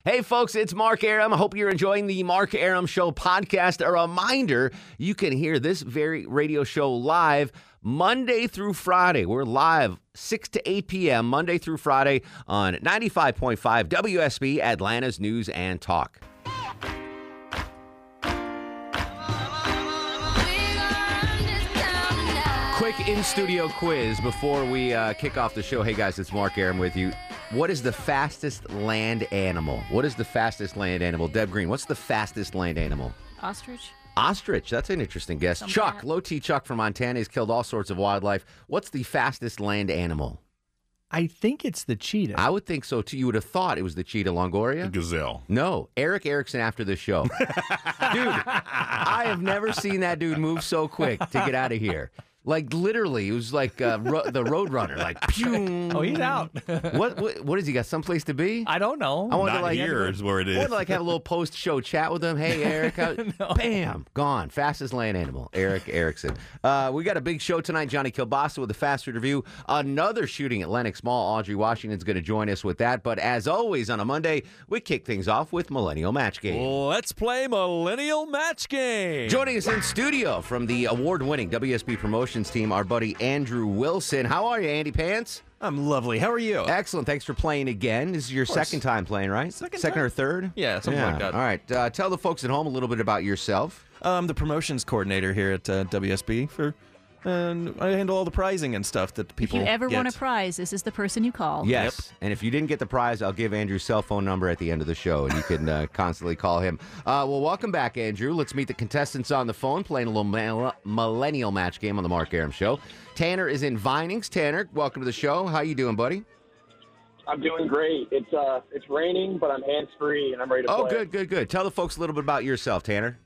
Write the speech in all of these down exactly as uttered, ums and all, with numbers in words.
Hey, folks, it's Mark Arum. I hope you're enjoying the Mark Arum Show podcast. A reminder, you can hear this very radio show live Monday through Friday. We're live six to eight p.m. Monday through Friday on ninety-five point five W S B, Atlanta's News and Talk. Quick in-studio quiz before we uh, kick off the show. Hey, guys, it's Mark Arum with you. What is the fastest land animal? What is the fastest land animal? Deb Green, what's the fastest land animal? Ostrich. Ostrich. That's an interesting guess. Some Chuck, cat. Low T Chuck from Montana. He's killed all sorts of wildlife. What's the fastest land animal? I think it's the cheetah. I would think so, too. You would have thought it was the cheetah. Longoria? Gazelle. No. Eric Erickson after the show. Dude, I have never seen that dude move so quick to get out of here. Like, literally, it was like uh, ro- the Roadrunner. Like, pew. Oh, he's out. What, what What has he got? Someplace to be? I don't know. I wanted Not to, like, here is where it I is. wanted to, like, have a little post-show chat with him. Hey, Eric. How, No. Bam. Gone. Fastest land animal. Eric Erickson. Uh, we got a big show tonight. Johnny Kilbasa with the Fast Food Review. Another shooting at Lenox Mall. Audrey Washington's going to join us with that. But as always, on a Monday, we kick things off with Millennial Match Game. Let's play Millennial Match Game. Joining us in studio from the award-winning W S B Promotions team, our buddy Andrew Wilson. How are you, Andy Pants? I'm lovely. How are you? Excellent. Thanks for playing again. This is your course. second time playing, right? Second Second time? or third? Yeah, something like that. All right. Uh, tell the folks at home a little bit about yourself. I'm the promotions coordinator here at uh, W S B for, and I handle all the prizing and stuff that If people you ever get. want a prize, this is the person you call. Yes. And if you didn't get the prize, I'll give Andrew's cell phone number at the end of the show, and you can uh, constantly call him. Uh, well, welcome back, Andrew. Let's meet the contestants on the phone, playing a little mil- Millennial Match Game on the Mark Arum Show. Tanner is in Vinings. Tanner, welcome to the show. How you doing, buddy? I'm doing great. It's uh, it's raining, but I'm hands-free, and I'm ready to Oh, play. good, good, good. Tell the folks a little bit about yourself, Tanner.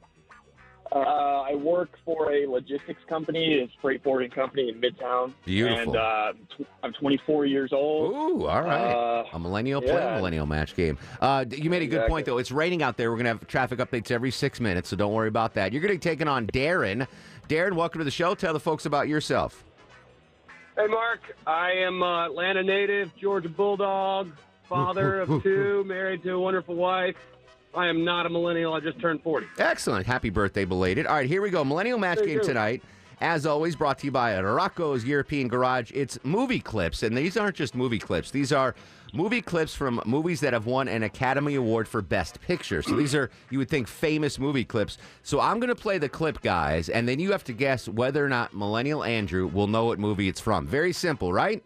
Uh, I work for a logistics company, a freight forwarding company in Midtown. Beautiful. And uh, tw- I'm twenty-four years old. Ooh, all right. Uh, a millennial play, yeah. millennial match game. Uh, d- you made a good Exactly. point, though. It's raining out there. We're going to have traffic updates every six minutes, so don't worry about that. You're going to be taking on Darren. Darren, welcome to the show. Tell the folks about yourself. Hey, Mark. I am uh, Atlanta native, Georgia Bulldog, father of two, married to a wonderful wife. I am not a millennial. I just turned forty. Excellent. Happy birthday, belated. All right, here we go. Millennial match Thank game you. tonight. As always, brought to you by Rocco's European Garage. It's movie clips, and these aren't just movie clips. These are movie clips from movies that have won an Academy Award for Best Picture. So these are, you would think, famous movie clips. So I'm going to play the clip, guys, and then you have to guess whether or not Millennial Andrew will know what movie it's from. Very simple, right?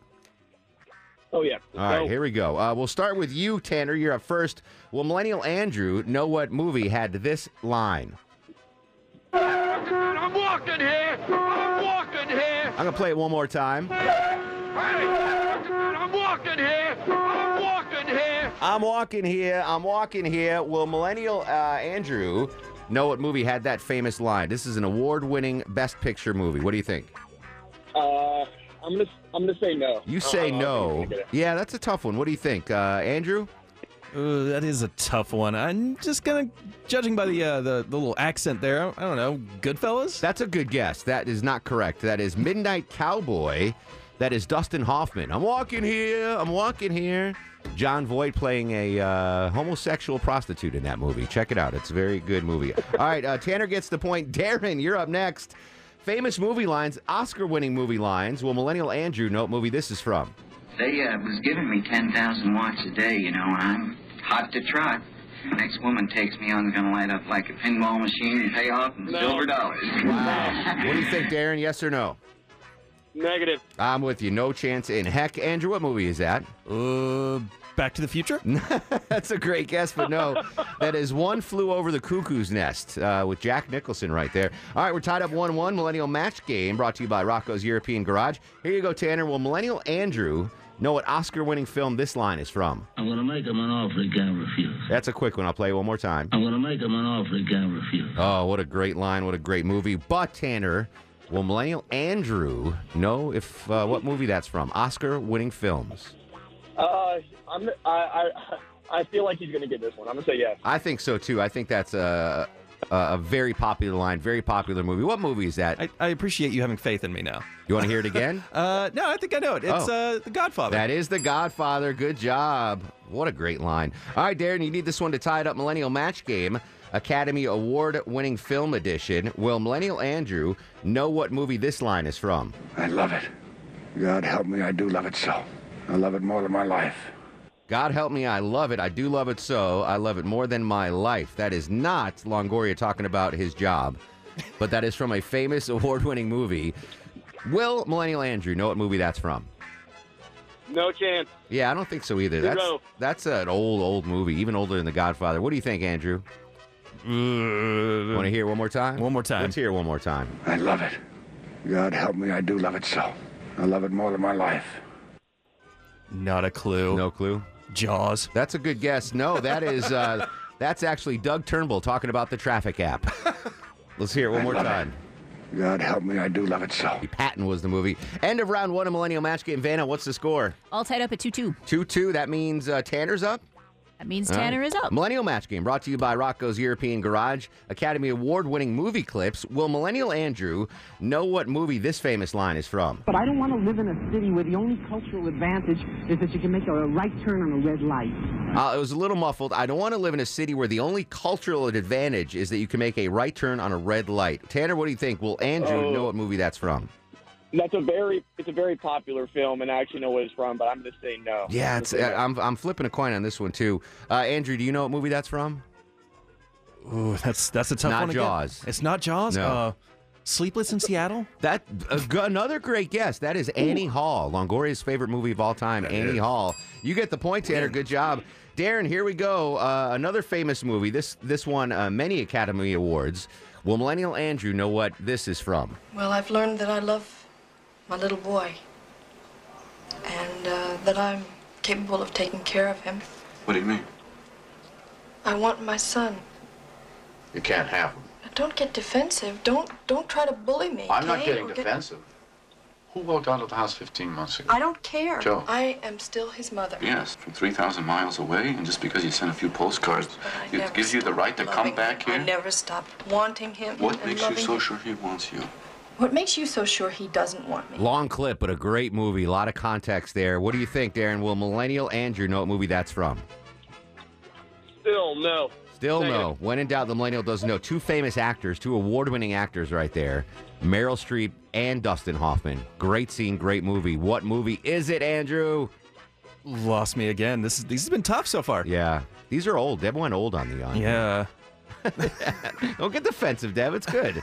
Oh, yeah. All right, here we go. Uh, we'll start with you, Tanner. You're up first. Will Millennial Andrew know what movie had this line? I'm walking here. I'm walking here. I'm going to play it one more time. I'm walking here. I'm walking here. I'm walking here. I'm walking here. Will Millennial uh, Andrew know what movie had that famous line? This is an award-winning Best Picture movie. What do you think? Uh, I'm gonna I'm gonna say no. You I say don't know. I don't no. think he's gonna get it. Yeah, that's a tough one. What do you think, uh, Andrew? Ooh, that is a tough one. I'm just gonna, judging by the uh, the, the little accent there, I don't know, Goodfellas? That's a good guess. That is not correct. That is Midnight Cowboy. That is Dustin Hoffman. I'm walking here. I'm walking here. John Voight playing a uh, homosexual prostitute in that movie. Check it out. It's a very good movie. All right, uh, Tanner gets the point. Darren, you're up next. Famous movie lines, Oscar-winning movie lines. Will Millennial Andrew know what movie this is from? They uh, was giving me ten thousand watts a day, you know, and I'm hot to trot. Next woman takes me on, gonna light up like a pinball machine and pay off in silver dollars. Wow. What do you think, Darren? Yes or no? Negative. I'm with you. No chance in heck. Andrew, what movie is that? Uh, Back to the Future? That's a great guess, but no. That is One Flew Over the Cuckoo's Nest uh, with Jack Nicholson right there. All right, we're tied up one one. Millennial Match Game brought to you by Rocco's European Garage. Here you go, Tanner. Will Millennial Andrew know what Oscar-winning film this line is from? I'm going to make him an offer he can't refuse. That's a quick one. I'll play it one more time. I'm going to make him an offer he can't refuse. Oh, what a great line. What a great movie. But, Tanner, will Millennial Andrew know if uh, what movie that's from? Oscar-winning films. Uh, I'm I I I feel like he's gonna get this one. I'm gonna say yes. I think so, too. I think that's a, Uh, a very popular line, very popular movie. What movie is that? I, I appreciate you having faith in me now. You want to hear it again? Uh, no, I think I know it. It's Oh. uh, The Godfather. That is The Godfather. Good job. What a great line. All right, Darren, you need this one to tie it up. Millennial Match Game, Academy Award-winning film edition. Will Millennial Andrew know what movie this line is from? I love it. God help me, I do love it so. I love it more than my life. God help me, I love it. I do love it so. I love it more than my life. That is not Longoria talking about his job, but that is from a famous award-winning movie. Will Millennial Andrew know what movie that's from? No chance. Yeah, I don't think so either. That's Zero. that's an old, old movie, even older than The Godfather. What do you think, Andrew? Want to hear it one more time? One more time. Let's hear it one more time. I love it. God help me, I do love it so. I love it more than my life. Not a clue. No clue? Jaws. That's a good guess. No, that is uh, that's actually Doug Turnbull talking about the traffic app. Let's hear it one I more love time. it. God help me, I do love it so. Patton was the movie. End of round one of Millennial Match Game. Vanna, what's the score? All tied up at two two. two two. That means uh, Tanner's up? That means All Tanner right. is up. Millennial Match Game brought to you by Rocco's European Garage. Academy Award-winning movie clips. Will Millennial Andrew know what movie this famous line is from? But I don't want to live in a city where the only cultural advantage is that you can make a right turn on a red light. Uh, it was a little muffled. I don't want to live in a city where the only cultural advantage is that you can make a right turn on a red light. Tanner, what do you think? Will Andrew Oh. know what movie that's from? That's a very it's a very popular film, and I actually know what it's from, but I'm going to say no. Yeah, I'm it's, gonna say no. I'm I'm flipping a coin on this one too. Uh, Andrew, do you know what movie that's from? Ooh, that's that's a tough Not one again. Jaws. It's not Jaws? No. Uh, Sleepless in Seattle? That uh, g- another great guess. That is Annie Hall, Longoria's favorite movie of all time. Annie Hall. You get the point, Tanner. Good job, Darren. Here we go. Uh, another famous movie. This this won uh, many Academy Awards. Will Millennial Andrew know what this is from? Well, I've learned that I love my little boy, and uh, that I'm capable of taking care of him. What do you mean? I want my son. You can't have him. Now, don't get defensive. Don't don't try to bully me. I'm not okay? getting Or get- defensive. Who walked out of the house fifteen months ago? I don't care. Joe. I am still his mother. Yes, from three thousand miles away, and just because you sent a few postcards, I it never gives you the stopped right to come loving back him. here? I never stopped wanting him. What and makes you loving so him. sure he wants you? What makes you so sure he doesn't want me? Long clip, but a great movie. A lot of context there. What do you think, Darren? Will Millennial Andrew know what movie that's from? Still no. Still Negative. no. When in doubt, the Millennial doesn't know. Two famous actors, two award-winning actors right there. Meryl Streep and Dustin Hoffman. Great scene, great movie. What movie is it, Andrew? Lost me again. This is, these have been tough so far. Yeah. These are old. Deb went old on the young. Yeah. Don't get defensive, Deb. It's good.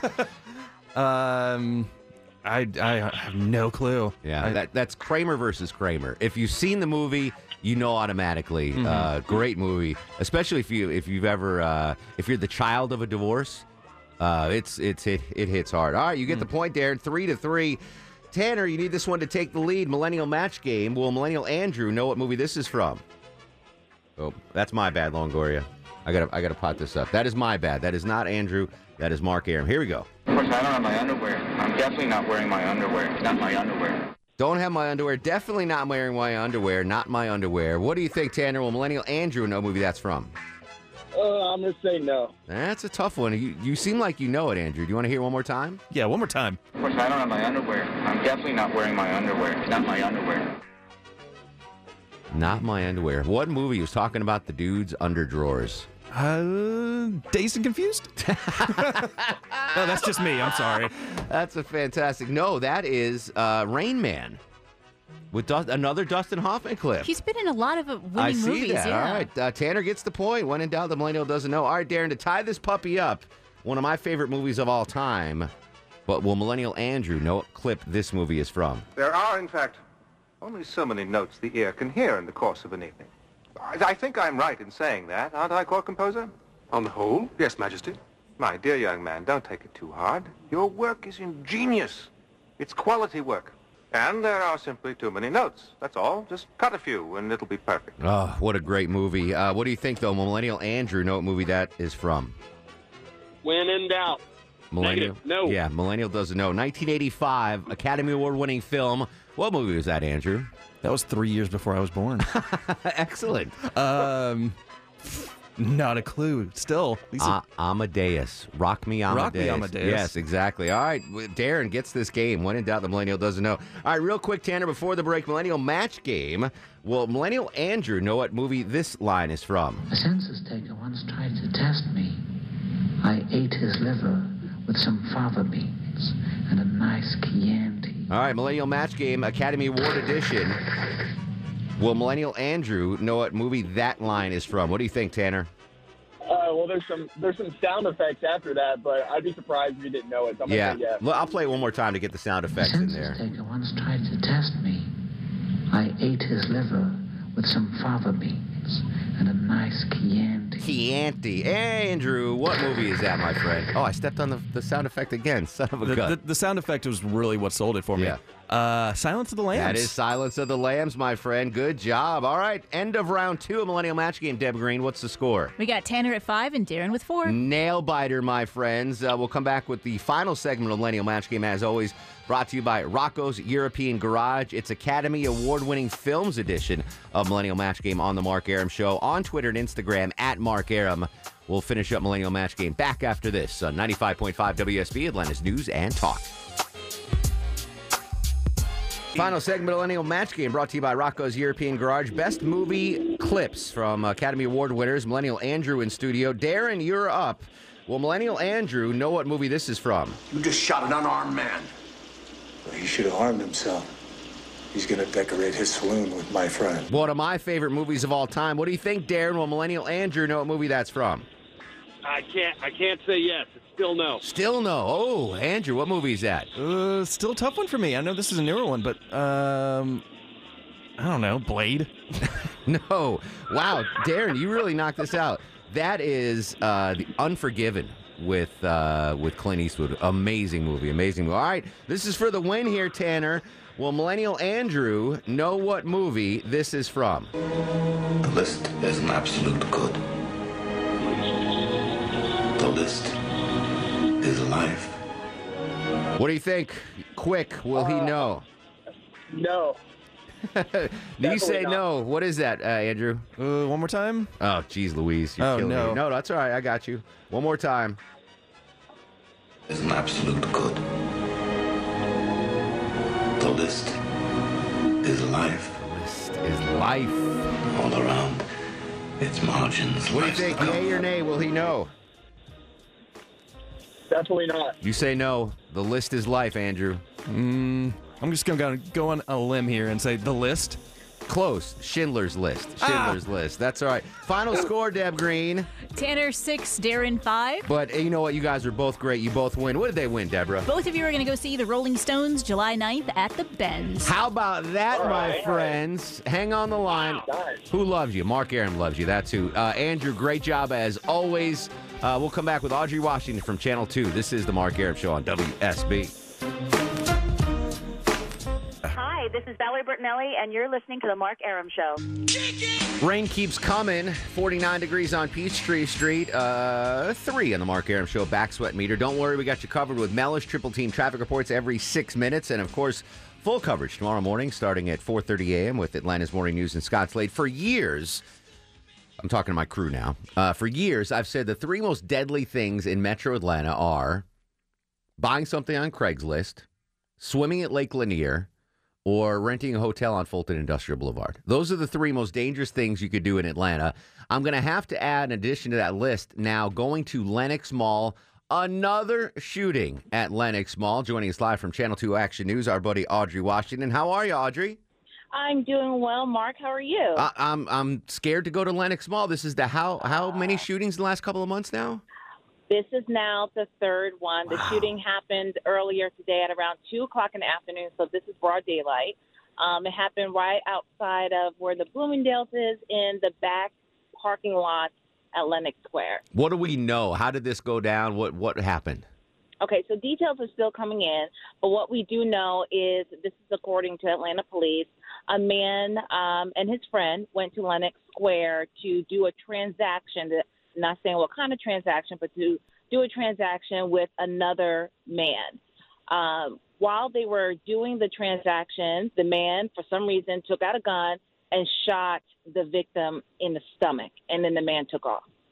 Um, I, I have no clue. Yeah, I, that, that's Kramer versus Kramer. If you've seen the movie, you know automatically. Mm-hmm. Uh, great movie, especially if you if you've ever uh, if you're the child of a divorce. Uh, it's it's it it hits hard. All right, you get Mm. the point, Darren. Three to three. Tanner, you need this one to take the lead. Millennial Match Game. Will Millennial Andrew know what movie this is from? Oh, that's my bad, Longoria. I gotta I gotta pot this up. That is my bad. That is not Andrew. That is Mark Aram. Here we go. Of course, I don't have my underwear. I'm definitely not wearing my underwear. It's not my underwear. Don't have my underwear. Definitely not wearing my underwear. Not my underwear. What do you think, Tanner? Will Millennial Andrew know what movie that's from? Uh, I'm going to say no. That's a tough one. You, you seem like you know it, Andrew. Do you want to hear it one more time? yeah, one more time. Of course, I don't have my underwear. I'm definitely not wearing my underwear. It's not my underwear. Not my underwear. What movie was talking about the dude's underdrawers? Uh, Dazed and Confused? No, that's just me. I'm sorry. That's a fantastic. No, that is uh, Rain Man with Dust, another Dustin Hoffman clip. He's been in a lot of uh, winning I see movies. that. Yeah. All right. Uh, Tanner gets the point. When in doubt, the Millennial doesn't know. All right, Darren, to tie this puppy up, one of my favorite movies of all time. But will Millennial Andrew know what clip this movie is from? There are, in fact, only so many notes the ear can hear in the course of an evening. I, I think I'm right in saying that, aren't I, court composer? On the whole, yes, Majesty. My dear young man, don't take it too hard. Your work is ingenious. It's quality work. And there are simply too many notes. That's all. Just cut a few and it'll be perfect. Oh, what a great movie. Uh, what do you think, though? Will Millennial Andrew know what movie that is from? When in doubt. Millennial? Negative. No. Yeah, Millennial doesn't know. nineteen eighty-five, Academy Award-winning film. What movie was that, Andrew? That was three years before I was born. Excellent. um, Not a clue. Still. These Uh, are- Amadeus. Rock me Amadeus. Rock Me Amadeus. Yes, exactly. All right. w- Darren gets this game. When in doubt, the millennial doesn't know. All right, real quick, Tanner, before the break, millennial match game. Will millennial Andrew know what movie this line is from? A census taker once tried to test me. I ate his liver with some fava beans and a nice Chianti. All right, millennial match game, Academy Award edition. Will millennial Andrew know what movie that line is from? What do you think, Tanner? Uh, well, there's some there's some sound effects after that, but I'd be surprised if you didn't know it. So I'm Yeah. gonna say yes. Well, I'll play it one more time to get the sound A effects in census there. taker once tried to test me. I ate his liver with some fava beans and a nice Chianti. Chianti. Andrew, what movie is that, my friend? Oh, I stepped on the, the sound effect again. Son of a the, gun. the, the sound effect was really what sold it for me. Yeah. Uh, Silence of the Lambs. That is Silence of the Lambs, my friend. Good job. All right, end of round two of Millennial Match Game. Deb Green, what's the score? We got Tanner at five and Darren with four. Nail biter, my friends. Uh, we'll come back with the final segment of Millennial Match Game, as always, brought to you by Rocco's European Garage. It's Academy Award-winning Films edition of Millennial Match Game on The Mark Aram Show on Twitter and Instagram at Mark Aram. We'll finish up Millennial Match Game back after this on ninety-five point five W S B, Atlanta's News and Talk. Final segment, Millennial Match Game, brought to you by Rocco's European Garage. Best movie clips from Academy Award winners. Millennial Andrew in studio. Darren, you're up. Will Millennial Andrew know what movie this is from? You just shot an unarmed man. Well, he should have harmed himself. He's going to decorate his saloon with my friend. One of my favorite movies of all time. What do you think, Darren? Will Millennial Andrew know what movie that's from? I can't I can't say yes. It's still no. Still no. Oh, Andrew, what movie is that? Uh, still a tough one for me. I know this is a newer one, but um, I don't know. Blade. No. Wow, Darren, you really knocked this out. That is uh, The Unforgiven with uh, with Clint Eastwood. Amazing movie, amazing movie. All right, this is for the win here, Tanner. Will Millennial Andrew know what movie this is from? The list is an absolute good. The list is life. What do you think? Quick, will he know? No. You say not. no. What is that, uh, Andrew? Uh, one more time. Oh, geez, Louise, you're Oh, killing no. me. No, that's all right. I got you. One more time. Is an absolute good. The list is life. The list is life. All around, its margins. What do you lies think? the Yay or nay? Will he know? Definitely not. You say no. The list is life, Andrew. Mm, I'm just going to go on a limb here and say The List. Close. Schindler's List. Schindler's List. That's all right. Final score, Deb Green. Tanner six, Darren five. But uh, you know what? You guys are both great. You both win. What did they win, Deborah? Both of you are going to go see the Rolling Stones July ninth at the Benz. How about that, All my right. friends? Hang on the line. Nice. Who loves you? Mark Aram loves you. That's who. Uh, Andrew, great job as always. Uh, we'll come back with Audrey Washington from Channel two. This is the Mark Aram Show on W S B. Hi, this is Valerie Bertinelli, and you're listening to The Mark Aram Show. Rain keeps coming. forty-nine degrees on Peachtree Street. Uh, three on the Mark Aram Show back sweat meter. Don't worry, we got you covered with Mellish Triple Team traffic reports every six minutes. And, of course, full coverage tomorrow morning starting at four thirty a.m. with Atlanta's Morning News and Scott Slade. For years, I'm talking to my crew now. Uh, for years, I've said the three most deadly things in Metro Atlanta are buying something on Craigslist, swimming at Lake Lanier, or renting a hotel on Fulton Industrial Boulevard. Those are the three most dangerous things you could do in Atlanta. I'm going to have to add, in addition to that list, now going to Lenox Mall, another shooting at Lenox Mall. Joining us live from Channel two Action News, our buddy Audrey Washington. How are you, Audrey? I'm doing well, Mark. How are you? I, I'm I'm scared to go to Lenox Mall. This is the how how many shootings in the last couple of months now? This is now the third one. The Wow. shooting happened earlier today at around two o'clock in the afternoon, so this is broad daylight. Um, it happened right outside of where the Bloomingdale's is in the back parking lot at Lenox Square. What do we know? How did this go down? What what happened? Okay, so details are still coming in, but what we do know is, this is according to Atlanta police, a man um, and his friend went to Lenox Square to do a transaction, to, not saying what kind of transaction, but to do a transaction with another man. Um, while they were doing the transaction, the man, for some reason, took out a gun and shot the victim in the stomach, and then the man took off.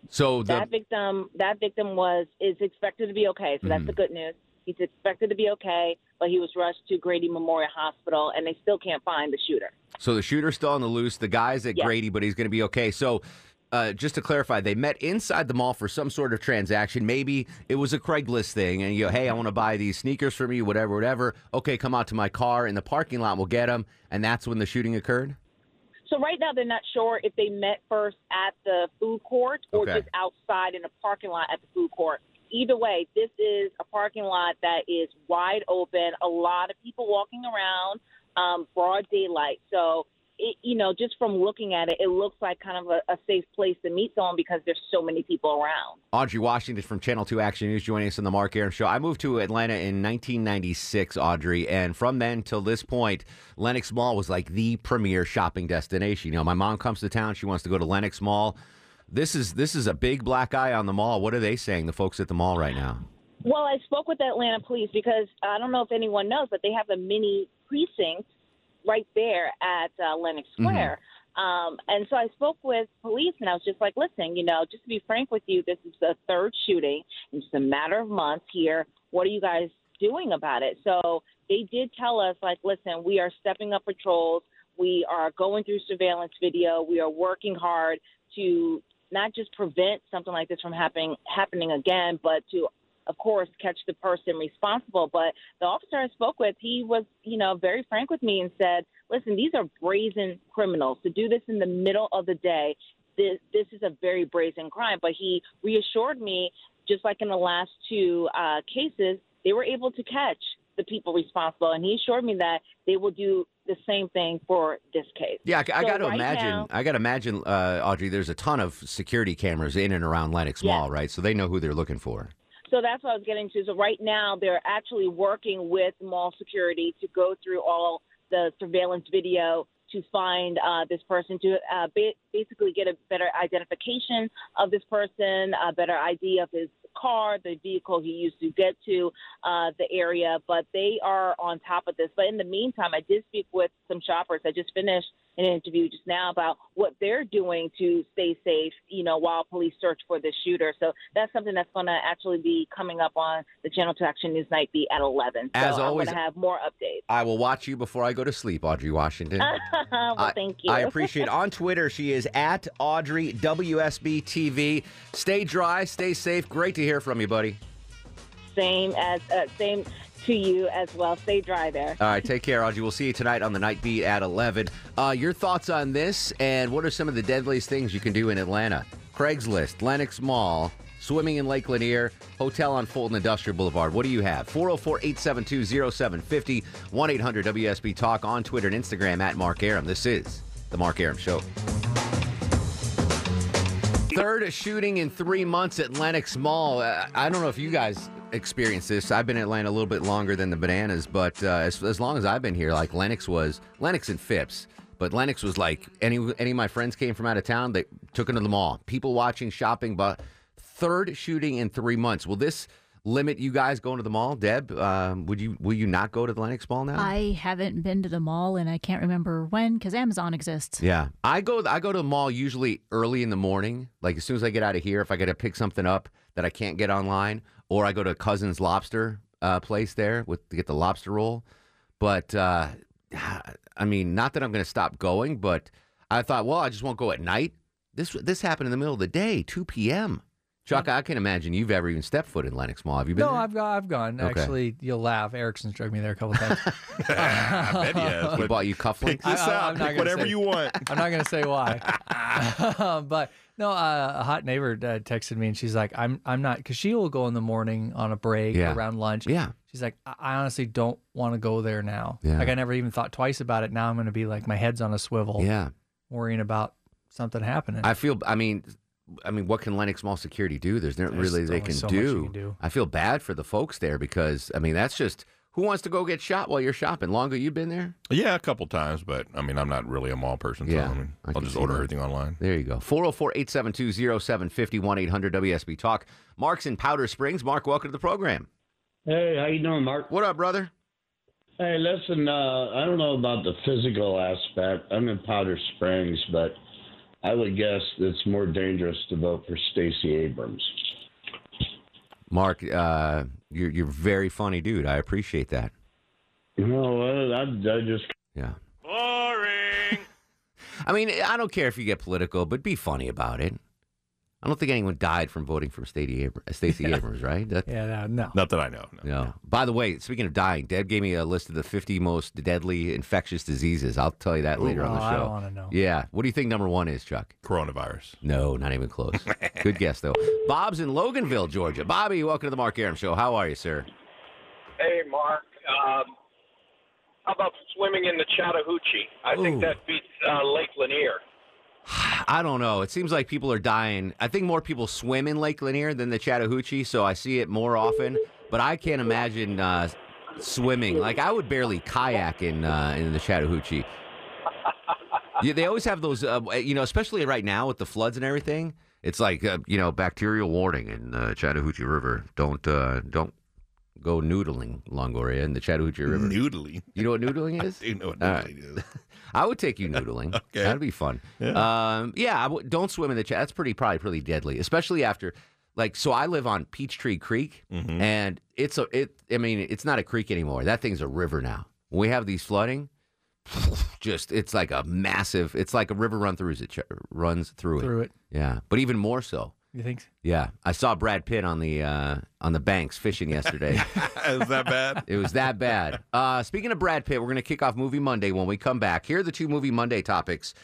So the, that victim, that victim was is expected to be okay. So that's Mhm. the good news. He's expected to be okay, but he was rushed to Grady Memorial Hospital, and they still can't find the shooter. so the shooter's still on the loose. The guy's at Yes. Grady, but he's going to be okay. So uh, just to clarify, they met inside the mall for some sort of transaction. Maybe it was a Craigslist thing, and you go, hey, I want to buy these sneakers from you, whatever, whatever. Okay, come out to my car in the parking lot. We'll get them. And that's when the shooting occurred? So right now they're not sure if they met first at the food court or Okay. just outside in a parking lot at the food court. Either way, this is a parking lot that is wide open, a lot of people walking around, um, broad daylight. So, it, you know, just from looking at it, it looks like kind of a, a safe place to meet someone because there's so many people around. Audrey Washington from Channel two Action News joining us on the Mark Arum Show. I moved to Atlanta in nineteen ninety-six, Audrey, and from then till this point, Lenox Mall was like the premier shopping destination. You know, my mom comes to town. She wants to go to Lenox Mall. This is this is a big black eye on the mall. What are they saying, the folks at the mall right now? Well, I spoke with the Atlanta police because I don't know if anyone knows, but they have a mini precinct right there at uh, Lenox Square. Um, and so I spoke with police, and I was just like, listen, you know, just to be frank with you, this is the third shooting. It's just a matter of months here. What are you guys doing about it? So they did tell us, like, listen, we are stepping up patrols. We are going through surveillance video. We are working hard to not just prevent something like this from happening happening again, but to, of course, catch the person responsible. But the officer I spoke with, he was, you know, very frank with me and said, listen, these are brazen criminals. To do this in the middle of the day, this, this is a very brazen crime. But he reassured me, just like in the last two uh, cases, they were able to catch the people responsible. And he assured me that they will do the same thing for this case. Yeah, I, I So got to right imagine. now- I got to imagine, uh, Audrey. There's a ton of security cameras in and around Lenox Mall, right? So they know who they're looking for. So that's what I was getting to. So right now they're actually working with mall security to go through all the surveillance video to find uh, this person, to uh, ba- basically get a better identification of this person, a better idea of his car, the vehicle he used to get to uh, the area. But they are on top of this. But in the meantime, I did speak with some shoppers. I just finished an interview just now about what they're doing to stay safe, you know, while police search for the shooter. So that's something that's going to actually be coming up on the Channel two Action News Night Beat at eleven. So As I'm always- going to have more updates. I will watch you before I go to sleep, Audrey Washington. well, I, thank you. I appreciate it. On Twitter, she is at Audrey W S B T V. Stay dry, stay safe. Great to hear from you, buddy. Same as uh, same to you as well. Stay dry there. All right, take care, Audrey. We'll see you tonight on the Night Beat at eleven. Uh, your thoughts on this, and what are some of the deadliest things you can do in Atlanta? Craigslist, Lenox Mall, swimming in Lake Lanier, hotel on Fulton Industrial Boulevard. What do you have? four oh four, eight seven two, oh seven five oh, one eight hundred W S B Talk, on Twitter and Instagram at Mark Arum. This is The Mark Arum Show. Third shooting in three months at Lenox Mall. Uh, I don't know if you guys experienced this. I've been in Atlanta a little bit longer than the Bananas, but uh, as, as long as I've been here, like Lenox was, Lenox and Phipps, but Lenox was like, any any of my friends came from out of town, they took them to the mall. People watching, shopping, but third shooting in three months. Will this limit you guys going to the mall? Deb, um, would you will you not go to the Lenox Mall now? I haven't been to the mall, and I can't remember when because Amazon exists. Yeah, I go. I go to the mall usually early in the morning. Like as soon as I get out of here, if I got to pick something up that I can't get online, or I go to Cousin's Lobster uh, place there with to get the lobster roll. But uh, I mean, not that I'm going to stop going, but I thought, well, I just won't go at night. This this happened in the middle of the day, two p.m. Chuck, I can imagine you've ever even stepped foot in Lenox Mall. Have you been No, there? I've, I've gone. Okay. Actually, you'll laugh. Erickson's drugged me there a couple times. I bet he has. He bought you cufflinks? Pick this I- I- out. I'm not Pick gonna whatever say- you want. I'm not going to say why. but no, uh, a hot neighbor uh, texted me, and she's like, "I'm I'm not," because she will go in the morning on a break Yeah. around lunch. Yeah. She's like, I, I honestly don't want to go there now. Yeah. Like I never even thought twice about it. Now I'm going to be like, my head's on a swivel. Yeah. Worrying about something happening. I feel, I mean, I mean, what can Lenox Mall security do? There's not There's really they only can, so much do. you can do. I feel bad for the folks there because, I mean, that's just, who wants to go get shot while you're shopping? Longo, you been there? Yeah, a couple times, but I mean, I'm not really a mall person, so Yeah, I mean, I I'll can just see order that. everything online. There you go. four oh four, eight seven two, oh seven five oh, one eight hundred W S B Talk. Mark's in Powder Springs. Mark, welcome to the program. Hey, how you doing, Mark? What up, brother? Hey, listen, uh, I don't know about the physical aspect. I'm in Powder Springs, but I would guess it's more dangerous to vote for Stacey Abrams. Mark, uh, you're you're very funny, dude. I appreciate that. You know, I, I just yeah. Boring. I mean, I don't care if you get political, but be funny about it. I don't think anyone died from voting for Stacey Abrams, Stacey Yeah. Abrams, right? That, Yeah, no. Not that I know. No. no. By the way, speaking of dying, Deb gave me a list of the fifty most deadly infectious diseases. I'll tell you that Ooh, later on the oh, show. I don't wanna know. Yeah. What do you think number one is, Chuck? Coronavirus. No, not even close. Good guess, though. Bob's in Loganville, Georgia. Bobby, welcome to the Mark Arum Show. How are you, sir? Hey, Mark. Um, how about swimming in the Chattahoochee? I Ooh. think that beats uh, Lake Lanier. I don't know. It seems like people are dying. I think more people swim in Lake Lanier than the Chattahoochee, so I see it more often. But I can't imagine uh, swimming. Like, I would barely kayak in uh, in the Chattahoochee. Yeah, they always have those, uh, you know, especially right now with the floods and everything. It's like, uh, you know, bacterial warning in the Chattahoochee River. Don't uh, don't go noodling, Longoria, in the Chattahoochee River. Noodling? You know what noodling is? I do know what All noodling is. I would take you noodling. Okay. That'd be fun. Yeah. Um, yeah, I w- don't swim in the chat. That's pretty, probably pretty deadly, especially after, like, so I live on Peachtree Creek, Mhm. and it's a, it. I mean, it's not a creek anymore. That thing's a river now. When we have these flooding, just it's like a massive. It's like a river run through it. Runs through, Through it. Yeah, but even more so. You think? Yeah, I saw Brad Pitt on the uh, on the banks fishing yesterday. Is that bad? It was that bad. Uh, speaking of Brad Pitt, we're going to kick off Movie Monday when we come back. Here are the two Movie Monday topics.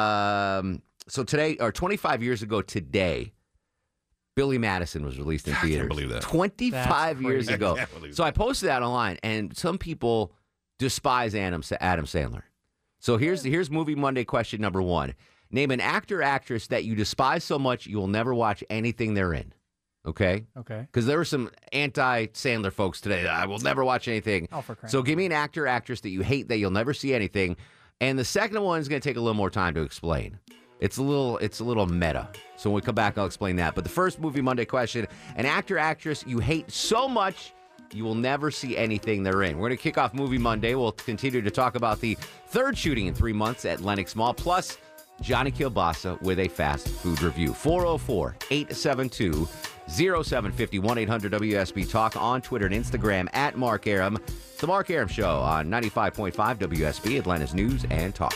Um, so today, or twenty-five years ago today, Billy Madison was released in I theaters. can't believe that. twenty-five That's years crazy. ago. I can't believe So I posted that online, and some people despise Adam Adam Sandler. So here's here's Movie Monday question number one. Name an actor or actress that you despise so much you will never watch anything they're in. Okay? Okay. Because there were some anti-Sandler folks today. I will never watch anything. Oh, for crying So give me an actor or actress that you hate that you'll never see anything. And the second one is going to take a little more time to explain. It's a little it's a little meta. So when we come back, I'll explain that. But the first Movie Monday question, an actor or actress you hate so much you will never see anything they're in. We're going to kick off Movie Monday. We'll continue to talk about the third shooting in three months at Lenox Mall, plus Johnny Kilbasa with a fast food review. four oh four, eight seven two, oh seven five oh, one eight hundred W S B Talk on Twitter and Instagram at Mark Arum. It's the Mark Arum Show on ninety-five point five W S B, Atlanta's News and Talk.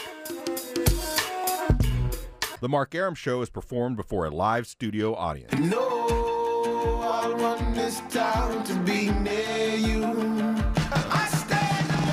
The Mark Arum Show is performed before a live studio audience. No, I want this town to be near you. I stand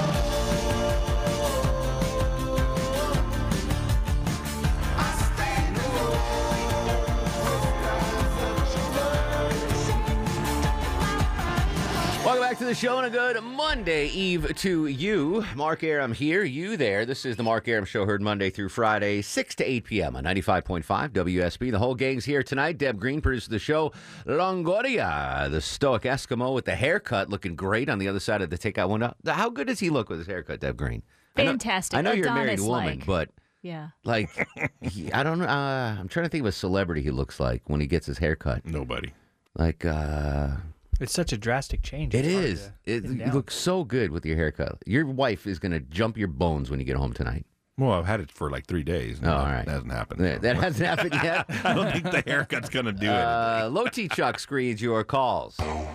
Welcome back to the show and a good Monday Eve to you. Mark Arum here, you there. This is the Mark Arum Show, heard Monday through Friday, six to eight p.m. on ninety-five point five W S B. The whole gang's here tonight. Deb Green produces the show. Longoria, the stoic Eskimo with the haircut, looking great on the other side of the takeout window. How good does he look with his haircut, Deb Green? Fantastic. I know, I know you're a married Adonis-like. woman, but Yeah. like, he, I don't know. Uh, I'm trying to think of a celebrity he looks like when he gets his haircut. Nobody. Like, uh... It's such a drastic change. It It's hard is. to It, pin you down. look so good with your haircut. Your wife is going to jump your bones when you get home tonight. Well, I've had it for like three days. Oh, all right. That hasn't happened. That, that hasn't happened yet. I don't think the haircut's going to do it. Uh, Low T Chuck screens your calls.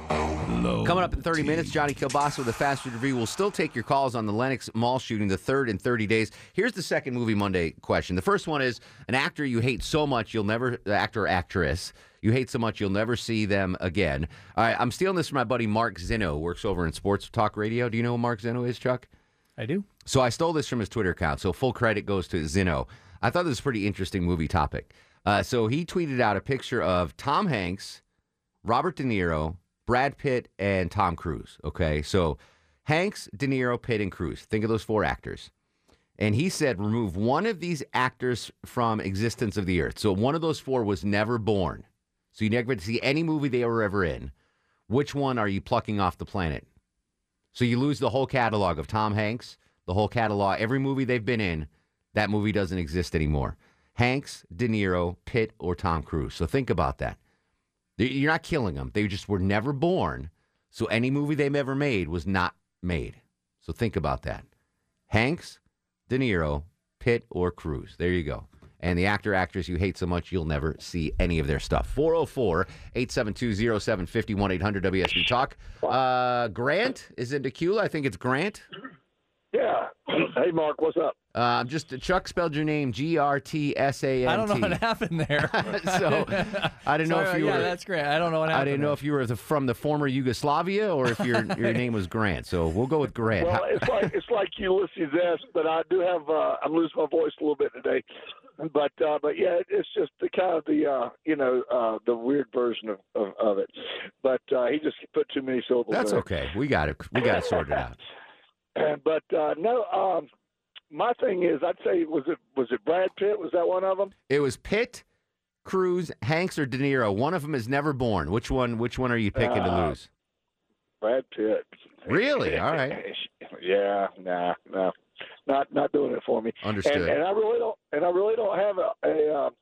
Low Coming up in thirty minutes, Johnny Kilbasa with a fast food review. We'll still take your calls on the Lenox Mall shooting, the third in thirty days. Here's the second Movie Monday question. The first one is an actor you hate so much you'll never, actor or actress, you hate so much you'll never see them again. All right, I'm stealing this from my buddy Mark Zinno, who works over in Sports Talk Radio. Do you know who Mark Zinno is, Chuck? I do. So I stole this from his Twitter account, so full credit goes to Zinno. I thought this was a pretty interesting movie topic. Uh, so he tweeted out a picture of Tom Hanks, Robert De Niro, Brad Pitt, and Tom Cruise. Okay, so Hanks, De Niro, Pitt, and Cruise. Think of those four actors. And he said, remove one of these actors from existence of the earth. So one of those four was never born. So you never get to see any movie they were ever in. Which one are you plucking off the planet? So you lose the whole catalog of Tom Hanks, the whole catalog, every movie they've been in, that movie doesn't exist anymore. Hanks, De Niro, Pitt, or Tom Cruise. So think about that. You're not killing them. They just were never born. So any movie they've ever made was not made. So think about that. Hanks, De Niro, Pitt, or Cruise. There you go. And the actor, actress you hate so much, you'll never see any of their stuff. four oh four, eight seven two, oh seven five oh, one eight hundred W S B Talk. Uh, Grant is in Tequila. I think it's Grant. Yeah. Hey, Mark, what's up? Uh, just Chuck spelled your name G R T S A N T. I don't know what happened there. So I didn't know Sorry, if you yeah, were. that's great. I don't know what happened. I didn't know there. if you were the, from the former Yugoslavia or if your your name was Grant. So we'll go with Grant. Well, How- it's like it's like Ulysses S, but I do have uh, I'm losing my voice a little bit today. But uh, but yeah, it's just the kind of the uh, you know uh, the weird version of, of, of it. But uh, he just put too many syllables. That's in it. okay. We got it. We got it sorted out. But uh, no, um, my thing is, I'd say was it was it Brad Pitt? Was that one of them? It was Pitt, Cruz, Hanks, or De Niro. One of them is never born. Which one? Which one are you picking Uh, to lose? Brad Pitt. Really? All right. Yeah, nah, no, not not doing it for me. Understood. And, and I really don't, and I really don't have a, a uh,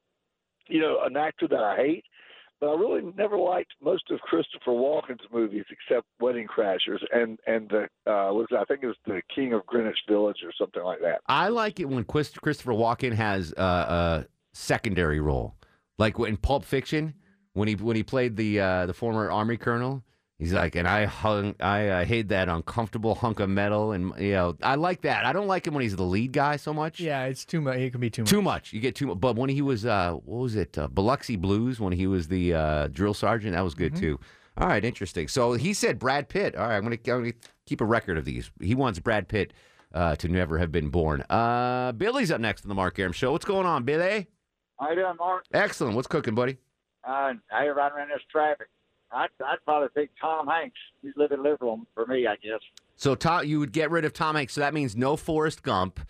you know, an actor that I hate. But I really never liked most of Christopher Walken's movies except Wedding Crashers and and the uh, was I think it was the King of Greenwich Village or something like that. I like it when Quist- Christopher Walken has uh, a secondary role, like in Pulp Fiction when he when he played the uh, the former Army colonel. He's like, and I hung, I uh, hate that uncomfortable hunk of metal, and you know, I like that. I don't like him when he's the lead guy so much. Yeah, it's too much. It can be too much. Too much. You get too much. But when he was, uh, what was it, uh, Biloxi Blues? When he was the uh, drill sergeant, that was good Mm-hmm. too. All right, interesting. So he said Brad Pitt. All right, I'm gonna, I'm gonna keep a record of these. He wants Brad Pitt uh, to never have been born. Uh, Billy's up next on the Mark Arum Show. What's going on, Billy? How you doing, Mark? Excellent. What's cooking, buddy? Uh, I hear right around this traffic. I'd, I'd probably pick Tom Hanks. He's living liberal for me, I guess. So Tom, you would get rid of Tom Hanks. So that means no Forrest Gump,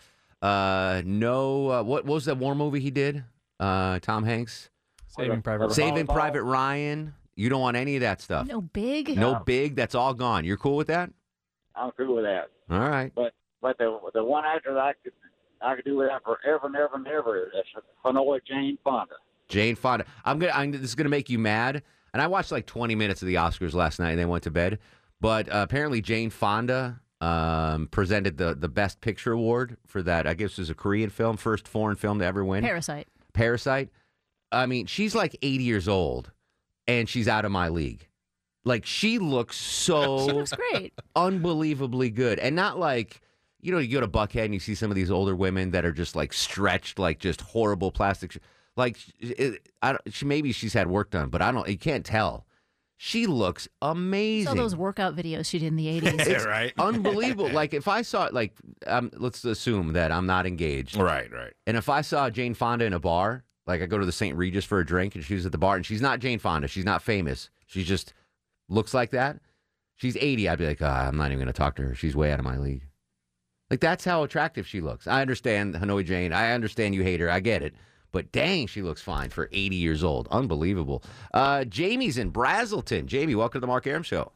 uh, no. Uh, what, what was that war movie he did? Uh, Tom Hanks. Saving Private Ryan. Saving Private Ryan. You don't want any of that stuff. No big. No big. That's all gone. You're cool with that? I'm cool with that. All right. But but the the one actor that I could I could do without forever and ever and ever is Hanoi Jane Fonda. Jane Fonda. I'm gonna. I'm, this is gonna make you mad. And I watched like twenty minutes of the Oscars last night, and then went to bed. But uh, apparently, Jane Fonda um, presented the the Best Picture award for that. I guess it was a Korean film, first foreign film to ever win. Parasite. Parasite. I mean, she's like eighty years old, and she's out of my league. Like she looks so She looks great. unbelievably good, and not like. You know, you go to Buckhead and you see some of these older women that are just like stretched, like just horrible plastic. Like, it, I don't, she maybe she's had work done, but I don't. You can't tell. She looks amazing. Saw those workout videos she did in the eighties. It's unbelievable. Like if I saw like, um, let's assume that I'm not engaged. Right, right. And if I saw Jane Fonda in a bar, like I go to the Saint Regis for a drink, and she's at the bar, and she's not Jane Fonda. She's not famous. She just looks like that. She's eighty. I'd be like, ah, I'm not even going to talk to her. She's way out of my league. Like, that's how attractive she looks. I understand Hanoi Jane. I understand you hate her. I get it. But dang, she looks fine for eighty years old. Unbelievable. Uh, Jamie's in Brazelton. Jamie, welcome to the Mark Arum Show.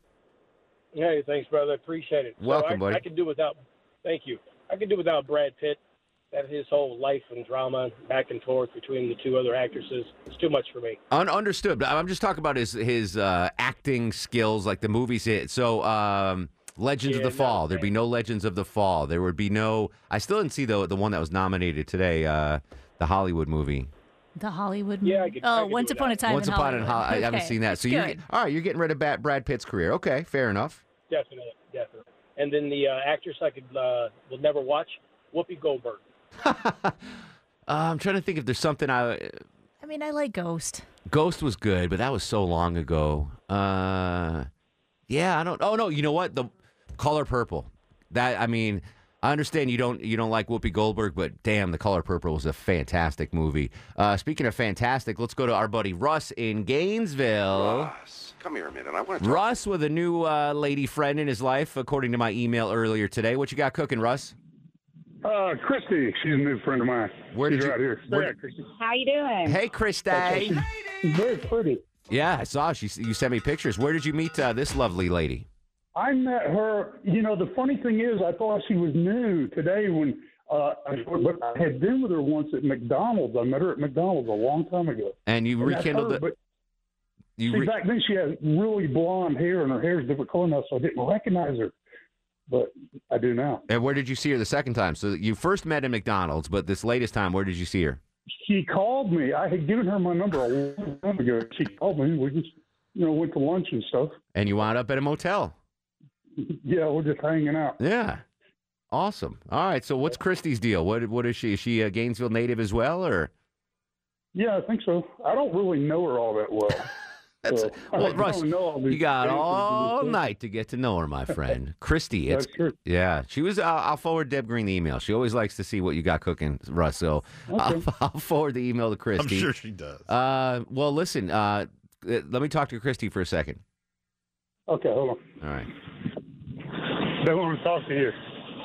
Hey, thanks, brother. Appreciate it. Welcome, so I, buddy. I could do without. Thank you. I could do without Brad Pitt. That his whole life and drama back and forth between the two other actresses. It's too much for me. Un- understood. But I'm just talking about his his uh, acting skills, like the movies hit. So, um, Legends Yeah, of the no, Fall. There'd be no Legends of the Fall. There would be no. I still didn't see the the one that was nominated today. Uh, the Hollywood movie. The Hollywood. Yeah, I movie? could- I Oh, could Once do Upon a Time Once in upon Hollywood. a Hol- I haven't Okay, seen that. it's So you're good. all right. You're getting rid of Brad Brad Pitt's career. Okay, fair enough. Definitely, definitely. And then the uh, actress I could uh, will never watch, Whoopi Goldberg. Uh, I'm trying to think if there's something I. I mean, I like Ghost. Ghost was good, but that was so long ago. Uh, yeah, I don't. Oh no, you know what? The Color Purple. That I mean, I understand you don't you don't like Whoopi Goldberg, but damn, The Color Purple was a fantastic movie. Uh, speaking of fantastic, let's go to our buddy Russ in Gainesville. Russ, come here a minute. I want to talk. Russ with a new uh, lady friend in his life, according to my email earlier today. What you got cooking, Russ? Uh, Christy, she's a new friend of mine. Where she's did you- right here. where Yeah, did- Christy. How you doing? Hey, Christy. She's very pretty. Yeah, I saw. She you sent me pictures. Where did you meet uh, this lovely lady? I met her. You know, the funny thing is, I thought she was new today when uh, I, but I had been with her once at McDonald's. I met her at McDonald's a long time ago. And you And that's rekindled her, it. But You see, re- back then she had really blonde hair, and her hair's different color now, so I didn't recognize her. But I do now. And where did you see her the second time? So you first met in McDonald's, but this latest time, where did you see her? she called me. I had given her my number a long time ago. She called me. We just, you know, went to lunch and stuff. And you wound up at a motel. Yeah, we're just hanging out. Yeah. Awesome. All right. So what's Christy's deal? What What is she? Is she a Gainesville native as well, or? Yeah, I think so. I don't really know her all that well. That's so, well, I Russ. don't know all these You got things. all night to get to know her, my friend. Christy. It's That's true. yeah. She was. Uh, I'll forward Deb Green the email. She always likes to see what you got cooking, Russ. So I'll, Okay. I'll forward the email to Christy. I'm sure she does. Uh, well, listen. Uh, let me talk to Christy for a second. Okay, hold on. All right. They want to talk to you.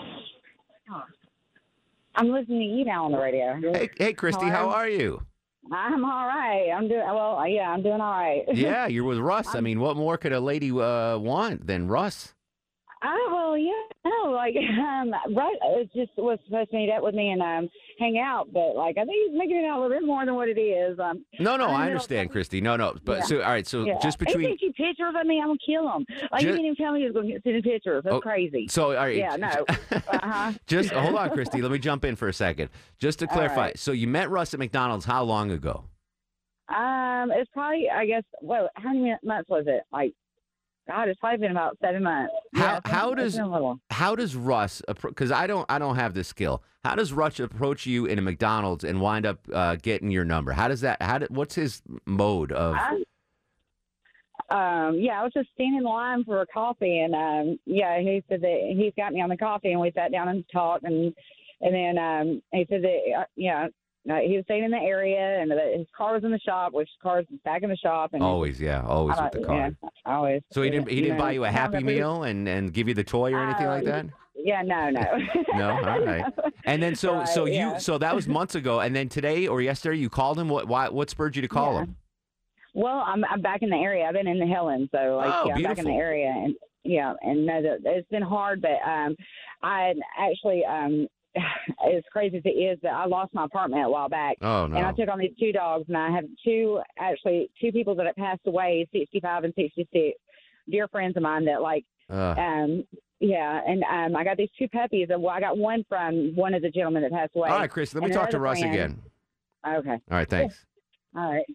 I'm listening to you now on the radio. Hey, hey, Christy. How are you? I'm all right. I'm doing well. Yeah, I'm doing all right. Yeah, you're with Russ. I mean, what more could a lady uh, want than Russ? I well, yeah, no, like um, right. It just was supposed to meet up with me and um, hang out, but like I think he's making it out a little bit more than what it is. Um, No, no, I'm in the I middle- understand, Christy. No, no, but Yeah. so all right. So Yeah. just He between. sent you pictures of me. I'm gonna kill him. Like Ju- you didn't even tell me he was gonna send me pictures. That's Oh, crazy. so, all right. Yeah, no. uh huh. Just hold on, Christy. Let me jump in for a second, just to All clarify. right. So you met Russ at McDonald's how long ago? Um, it's probably I guess. Well, how many months was it? Like, God, it's probably been about seven months. How Yeah, it's been- how it's does been a little. how does Russ because I don't I don't have this skill. How does Russ approach you in a McDonald's and wind up uh, getting your number? How does that? How do, what's his mode of? I- Um, yeah, I was just standing in line for a coffee, and um, yeah, he said that he's got me on the coffee, and we sat down and talked, and and then um, he said that uh, yeah, uh, he was staying in the area, and that his car was in the shop, which his car was back in the shop, and Always, yeah, always I with the don't- car. yeah, always. So he didn't he didn't know, buy you a Happy found that Meal and, and give you the toy or anything like that? Yeah, no, no. No, all right. And then so so Right, you yeah. so that was months ago, and then today or yesterday you called him. What why what spurred you to call Yeah. him? Well, I'm I'm back in the area. I've been in the Helen, so like Oh, yeah, I'm back in the beautiful. area, and yeah, and no, that- it's been hard, but um, I actually um, as crazy as it is, that I lost my apartment a while back. Oh, no. And I took on these two dogs, and I have two actually two people that have passed away, sixty-five and sixty-six, dear friends of mine that like Ugh. um. Yeah, and um, I got these two puppies. and Well, I got one from one of the gentlemen that passed away. All right, Chris, let me and talk to another Russ friend- again. Okay. All right, thanks. All right.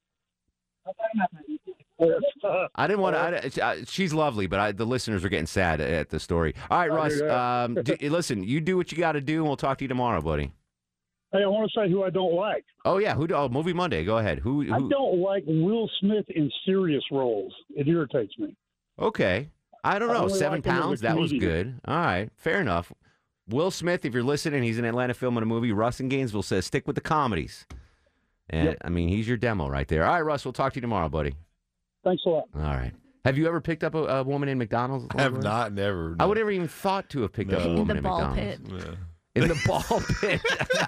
I didn't want to. I, she's lovely, but I, the listeners are getting sad at the story. All right, I Russ. hear that. Um, d- listen, you do what you got to do, and we'll talk to you tomorrow, buddy. Hey, I want to say who I don't like. Oh yeah, who? do- Oh, Movie Monday. Go ahead. Who? I who don't like Will Smith in serious roles. It irritates me. okay. I don't I know. only Seven like him as a pounds. That was comedian. good. All right, fair enough. Will Smith, if you're listening, he's in Atlanta filming a movie. Russ in Gainesville says stick with the comedies. And Yep. I mean, he's your demo right there. All right, Russ. We'll talk to you tomorrow, buddy. Thanks a lot. All right. Have you ever picked up a, a woman in McDonald's? I have Loveland? not, never. I would never even thought to have picked up a No. woman In in, the ball McDonald's. pit. Yeah. In the ball pit.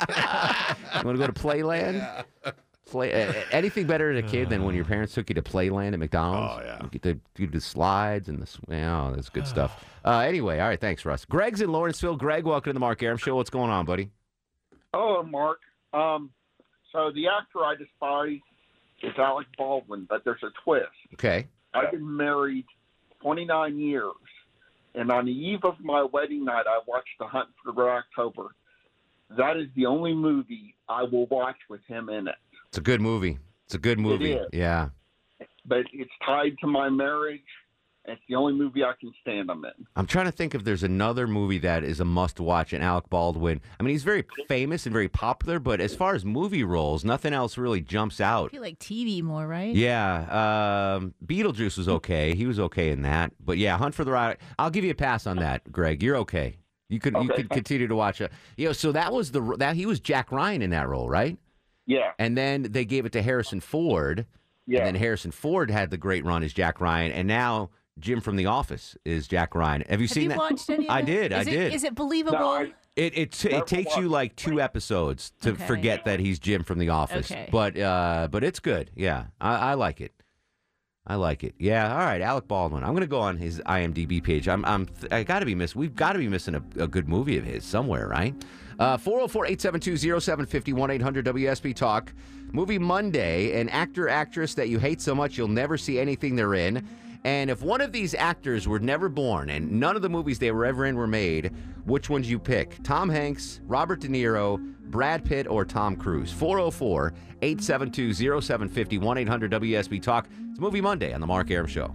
You want to go to Playland? Play uh, anything better as a kid than when your parents took you to Playland at McDonald's? Oh, yeah. You get to do the slides and the sw- oh, that's good stuff. Uh, anyway, all right, thanks, Russ. Greg's in Lawrenceville. Greg, welcome to the Mark Aram Show. What's going on, buddy? Hello, Mark. Um, so the actor I despise is Alec Baldwin, but there's a twist. Okay. I've been married twenty-nine years, and on the eve of my wedding night, I watched The Hunt for Red October. That is the only movie I will watch with him in it. It's a good movie. It's a good movie. is. Yeah. But it's tied to my marriage. and It's the only movie I can stand him in. I'm trying to think if there's another movie that is a must-watch, and Alec Baldwin. I mean, he's very famous and very popular, but as far as movie roles, nothing else really jumps I out. feel like T V more, right? Yeah, um, Beetlejuice was okay. He was okay in that. But yeah, Hunt for the Red. I'll give you a pass on that, Greg. You're okay. You could you Okay. could continue to watch it. You know, so that was the that he was Jack Ryan in that role, right? Yeah. And then they gave it to Harrison Ford. Yeah. And then Harrison Ford had the great run as Jack Ryan, and now Jim from The Office is Jack Ryan. Have you Have seen you that? watched any of I it? did. I Is it- did. Is it believable? No, I- It it, t- Never it takes you watched. like two episodes to Okay. forget that he's Jim from The Office. Okay. But uh, but it's good. Yeah, I, I like it. I like it. Yeah. All right, Alec Baldwin. I'm gonna go on his I M D B page. I'm I'm I got to be missing. We've got to be missing a, a good movie of his somewhere, right? Uh, four oh four, eight seven two, oh seven five oh, one eight hundred W S B Talk. Movie Monday, an actor, actress that you hate so much you'll never see anything they're in. And if one of these actors were never born and none of the movies they were ever in were made, which ones you pick? Tom Hanks, Robert De Niro, Brad Pitt, or Tom Cruise? four oh four, eight seven two, oh seven five oh, one eight hundred W S B Talk. It's Movie Monday on The Mark Arum Show.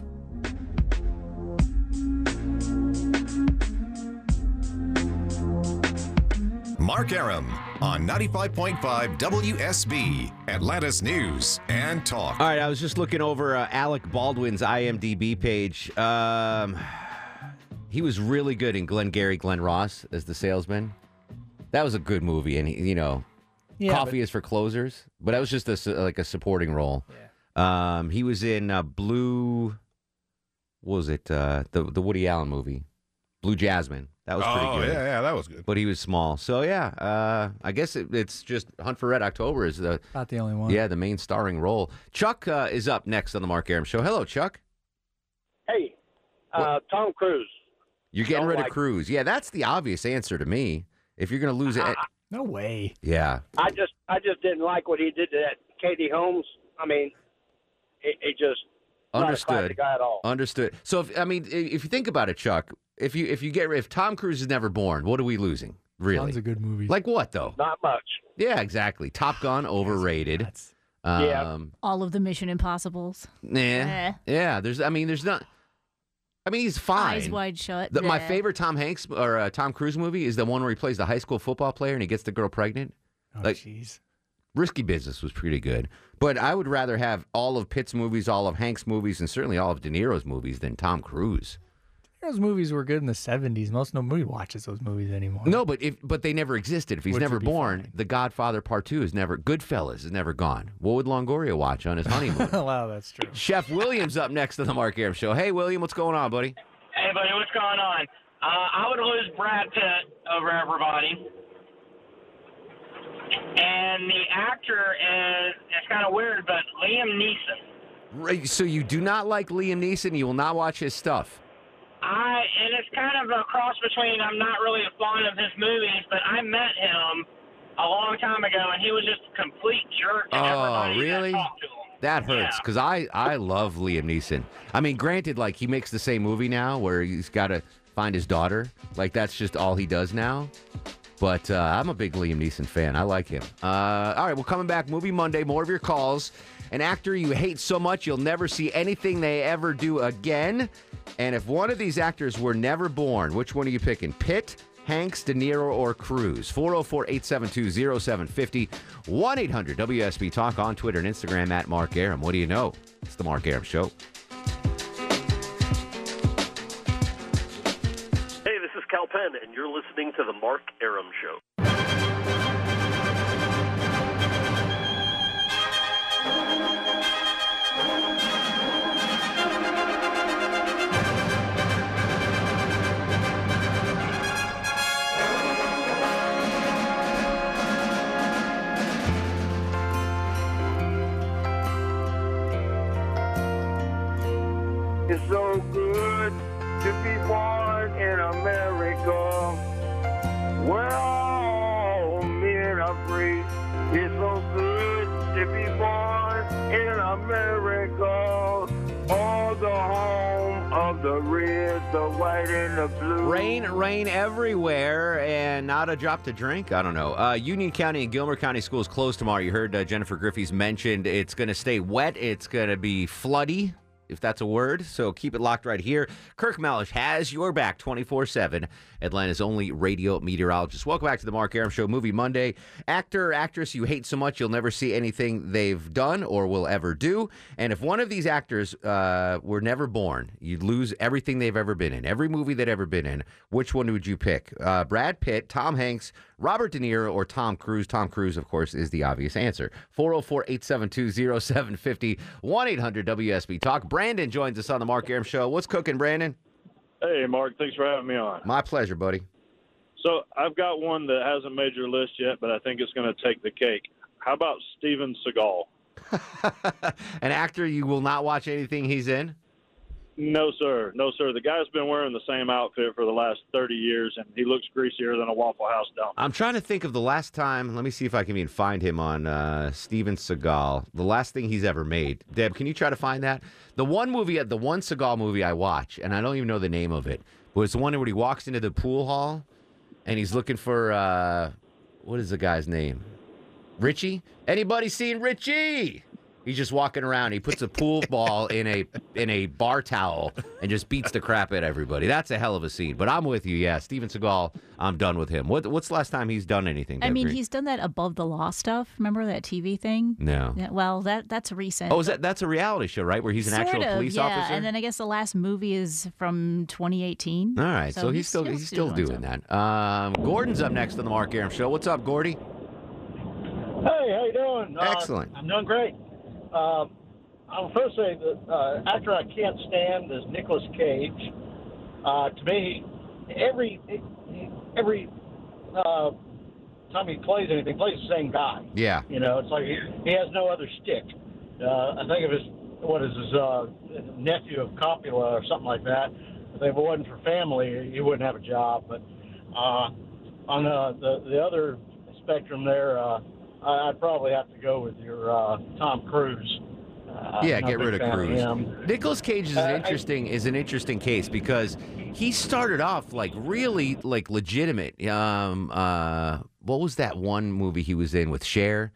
Mark Arum on ninety-five point five W S B, Atlanta's News and Talk. All right, I was just looking over uh, Alec Baldwin's I M D B page. Um, he was really good in Glengarry Glen Ross as the salesman. That was a good movie, and he, you know, Yeah, Coffee but- is for Closers, but that was just a, su- like a supporting role. Yeah. Um, he was in uh, Blue. What was it? Uh, the the Woody Allen movie, Blue Jasmine. That was pretty Oh, good. yeah, yeah, that was good. But he was small, so yeah. Uh, I guess it, it's just Hunt for Red October is the Not the only one. yeah the main starring role. Chuck uh, is up next on the Mark Arum Show. Hello, Chuck. Hey, uh, Tom Cruise. You're getting Don't rid like- of Cruise. Yeah, that's the obvious answer to me. If you're going to lose it, no way. Yeah. I just, I just didn't like what he did to that Katie Holmes. I mean, it, it just not a Understood. classic guy at all. Understood. So, if, I mean, if you think about it, Chuck, if you if you get if Tom Cruise is never born, what are we losing? Really? Tons of good movies. Like what though? Not much. Yeah, exactly. Top Gun overrated. Yeah. Um, All of the Mission Impossibles. Nah. Eh. Yeah. There's. I mean, there's not. I mean, he's fine. Eyes wide shut. The, my Bleh. favorite Tom Hanks or uh, Tom Cruise movie is the one where he plays the high school football player and he gets the girl pregnant. Oh, like, jeez. Risky Business was pretty good, but I would rather have all of Pitt's movies, all of Hanks' movies, and certainly all of De Niro's movies than Tom Cruise. Those movies were good in the seventies. Most nobody watches those movies anymore. No, but if but they never existed. If he's Which never would be born, The Godfather Part Two is never. Goodfellas is never gone. What would Longoria watch on his honeymoon? Wow, that's true. Chef Williams up next to the Mark Arum Show. Hey, William, what's going on, buddy? Hey, buddy, what's going on? Uh, I would lose Brad Pitt over everybody. And the actor is, it's kind of weird, but Liam Neeson. Right, so you do not like Liam Neeson. You will not watch his stuff. I And it's kind of a cross between, I'm not really a fan of his movies, but I met him a long time ago, and he was just a complete jerk to Oh, everybody really? that talked to him. That hurts because I, I love Liam Neeson. I mean, granted, like he makes the same movie now where he's got to find his daughter. Like that's just all he does now. But uh, I'm a big Liam Neeson fan. I like him. Uh, all right, well, coming back, Movie Monday, more of your calls. An actor you hate so much you'll never see anything they ever do again. And if one of these actors were never born, which one are you picking? Pitt, Hanks, De Niro, or Cruise? four oh four, eight seven two, oh seven five oh, one eight hundred W S B Talk on Twitter and Instagram at Mark Arum. What do you know? It's the Mark Arum Show. Hey, this is Cal Penn, and you're listening to the Mark Arum Show. It's so good to be born in America, where all men are free. It's so good to be born in America, all the home of the red, the white, and the blue. Rain, rain everywhere, and not a drop to drink. I don't know. Uh, Union County and Gilmer County schools closed tomorrow. You heard uh, Jennifer Griffey's mentioned it's going to stay wet. It's going to be floody, if that's a word. So keep it locked right here. Kirk Malish has your back twenty-four seven. Atlanta's only radio meteorologist. Welcome back to the Mark Arum Show, Movie Monday. Actor or actress you hate so much you'll never see anything they've done or will ever do. And if one of these actors uh, were never born, you'd lose everything they've ever been in, every movie they'd ever been in. Which one would you pick? Uh, Brad Pitt, Tom Hanks, Robert De Niro, or Tom Cruise? Tom Cruise, of course, is the obvious answer. four oh four, eight seven two, oh seven five oh, one eight hundred W S B Talk. Brandon joins us on the Mark Arum Show. What's cooking, Brandon? Hey, Mark. Thanks for having me on. My pleasure, buddy. So I've got one that hasn't made your list yet, but I think it's going to take the cake. How about Steven Seagal? An actor you will not watch anything he's in? No, sir. No, sir. The guy's been wearing the same outfit for the last thirty years, and he looks greasier than a Waffle House down. I'm trying to think of the last time. Let me see if I can even find him on uh, Steven Seagal. The last thing he's ever made. Deb, can you try to find that? The one movie, the one Seagal movie I watch, and I don't even know the name of it, was the one where he walks into the pool hall, and he's looking for, uh, what is the guy's name? Richie? Anybody seen Richie? He's just walking around. He puts a pool ball in a in a bar towel and just beats the crap at everybody. That's a hell of a scene. But I'm with you. Yeah, Steven Seagal, I'm done with him. What What's the last time he's done anything? I Deb mean, Green? he's done that Above the Law stuff. Remember that T V thing? No. Yeah, well, that that's recent. Oh, is that that's a reality show, right? Where he's an Sort actual of, police yeah. officer? And then I guess the last movie is from twenty eighteen. All right, so, so he's, he's still he's still doing, doing that. Um, Gordon's up next on the Mark Arum Show. What's up, Gordy? Hey, how you doing? Excellent. Uh, I'm doing great. Um, I'll first say that uh, actor I can't stand is Nicolas Cage. Uh, to me, every every uh, time he plays anything, he plays the same guy. Yeah. You know, it's like he, he has no other stick. Uh, I think of his what is his uh, nephew of Coppola or something like that. If it wasn't for family, he wouldn't have a job. But uh, on uh, the the other spectrum there, uh, I'd probably have to go with your uh, Tom Cruise. Uh, yeah, I'm get a rid big of fan Cruise. him. Nicolas Cage is Uh, an I- interesting is an interesting case because he started off like really like legitimate. Um, uh, what was that one movie he was in with Cher?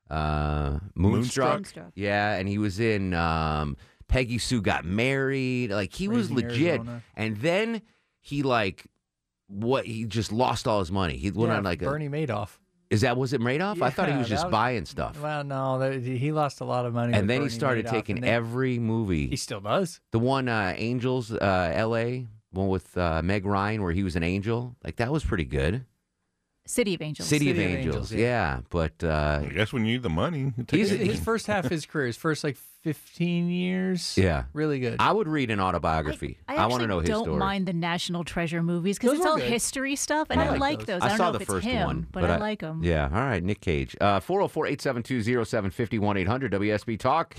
Uh, Moonstruck. Moonstruck. Yeah, and he was in um, Peggy Sue Got Married. Like he was Raising legit, Arizona. and then he like what he just lost all his money. He went Yeah, on like Bernie a. Madoff. Is that was it Madoff? I thought he Yeah, was just that was- buying stuff. Well, no, that, he lost a lot of money. And with then he Bernie started Madoff, taking and then- every movie. He still does. The one uh, Angels, uh, L A, one with uh, Meg Ryan, where he was an angel. Like that was pretty good. City of Angels. City, of City of Angels, Angels, yeah. yeah. But uh, I guess when you need the money, you take He's- it. His first half of his career, his first like fifteen years. yeah, Really good. I would read an autobiography. I, I, actually want to know his don't story. mind the National Treasure movies because Those it's were all good. history stuff, and I I like like those. those. I, I don't saw know the if it's first him, one, but, I, like them. Yeah, all right, Nick Cage. Uh, four oh four, eight seven two, oh seven five oh, one eight hundred W S B Talk.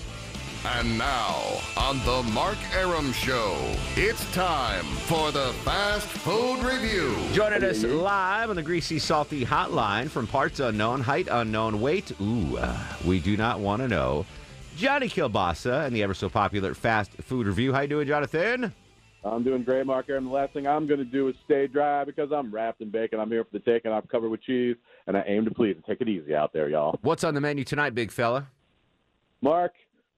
And now, on the Mark Arum Show, it's time for the Fast Food Review. Joining us live on the Greasy Salty Hotline from parts unknown, height unknown, weight, ooh, uh, we do not want to know. Johnny Kilbasa and the ever so popular Fast Food Review. How you doing, Jonathan? I'm doing great, Mark Arum. The last thing I'm going to do is stay dry because I'm wrapped in bacon. I'm here for the take, and I'm covered with cheese, and I aim to please. Take it easy out there, y'all. What's on the menu tonight, big fella? Mark,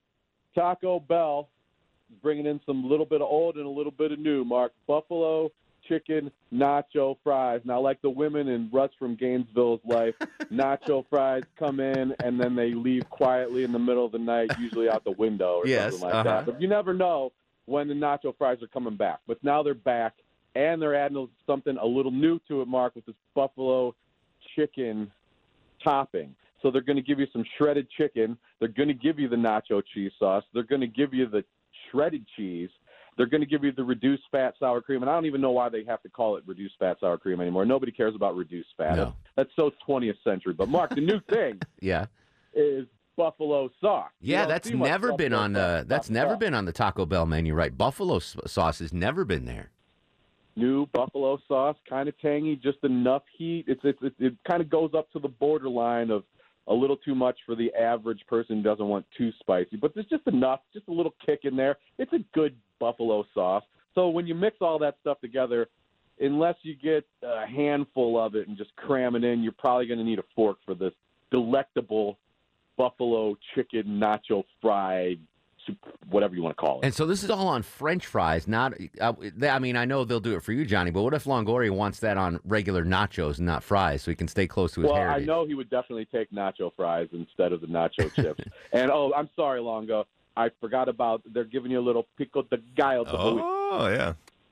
Taco Bell is bringing in some little bit of old and a little bit of new, Mark. Buffalo chicken nacho fries. Now, like the women in Russ from Gainesville's life, nacho fries come in, and then they leave quietly in the middle of the night, usually out the window or Yes, something like uh-huh. that. But you never know when the nacho fries are coming back. But now they're back, and they're adding something a little new to it, Mark, with this buffalo chicken topping. So they're going to give you some shredded chicken. They're going to give you the nacho cheese sauce. They're going to give you the shredded cheese. They're going to give you the reduced fat sour cream. And I don't even know why they have to call it reduced fat sour cream anymore. Nobody cares about reduced fat. No. That's, that's so twentieth century. But, Mark, the new thing Yeah. is buffalo sauce. You Yeah, don't that's see much never been buffalo on sauce. the that's never been on the Taco Bell menu, right? Buffalo s- sauce has never been there. New buffalo sauce, kind of tangy, just enough heat. It's, it's, it, it kind of goes up to the borderline of a little too much for the average person who doesn't want too spicy. But there's just enough, just a little kick in there. It's a good buffalo sauce. So when you mix all that stuff together, unless you get a handful of it and just cram it in, you're probably going to need a fork for this delectable buffalo chicken nacho fried, whatever you want to call it. And so this is all on French fries, not. Uh, th- I mean, I know they'll do it for you, Johnny, but what if Longoria wants that on regular nachos and not fries, so he can stay close to his Well, heritage? I know he would definitely take nacho fries instead of the nacho chips. And, oh, I'm sorry, Longo. I forgot about they're giving you a little pico de gallo. Oh, yeah.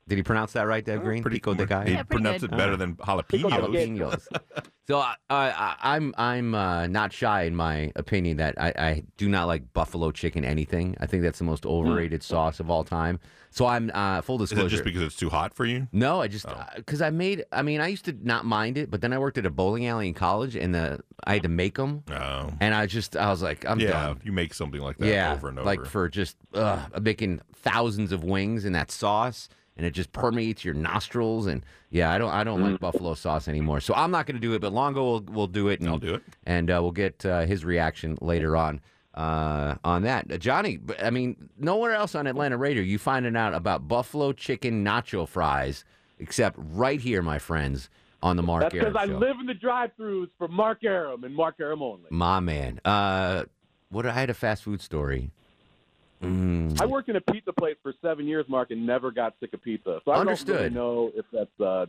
Did he pronounce that right, Deb Green? pretty Pico de gallo. He Yeah, pretty pronounced good. it better than jalapenos. Jalapenos. So I, I, I'm I'm uh, not shy in my opinion that I, I do not like buffalo chicken anything. I think that's the most overrated sauce of all time. So I'm uh, full Is disclosure. it just because it's too hot for you? No, I just Oh. because I made. I mean, I used to not mind it, but then I worked at a bowling alley in college, and the I had to make them, Oh. and I just I was like, I'm yeah, done. you make something like that Yeah, over and over. like for just uh, making thousands of wings in that sauce, and it just permeates your nostrils. And yeah, I don't I don't like buffalo sauce anymore, so I'm not going to do it. But Longo will will do it. And, I'll do it, and uh, we'll get uh, his reaction later on. Uh, on that, uh, Johnny. but, I mean, nowhere else on Atlanta Radio you finding out about buffalo chicken nacho fries except right here, my friends, on the Mark That's Arum because I Show. live in the drive-thrus for Mark Arum and Mark Arum only. My man. Uh, what? I had a fast food story. Mm. I worked in a pizza place for seven years, Mark, and never got sick of pizza. So I Understood. don't really know if that's. Uh,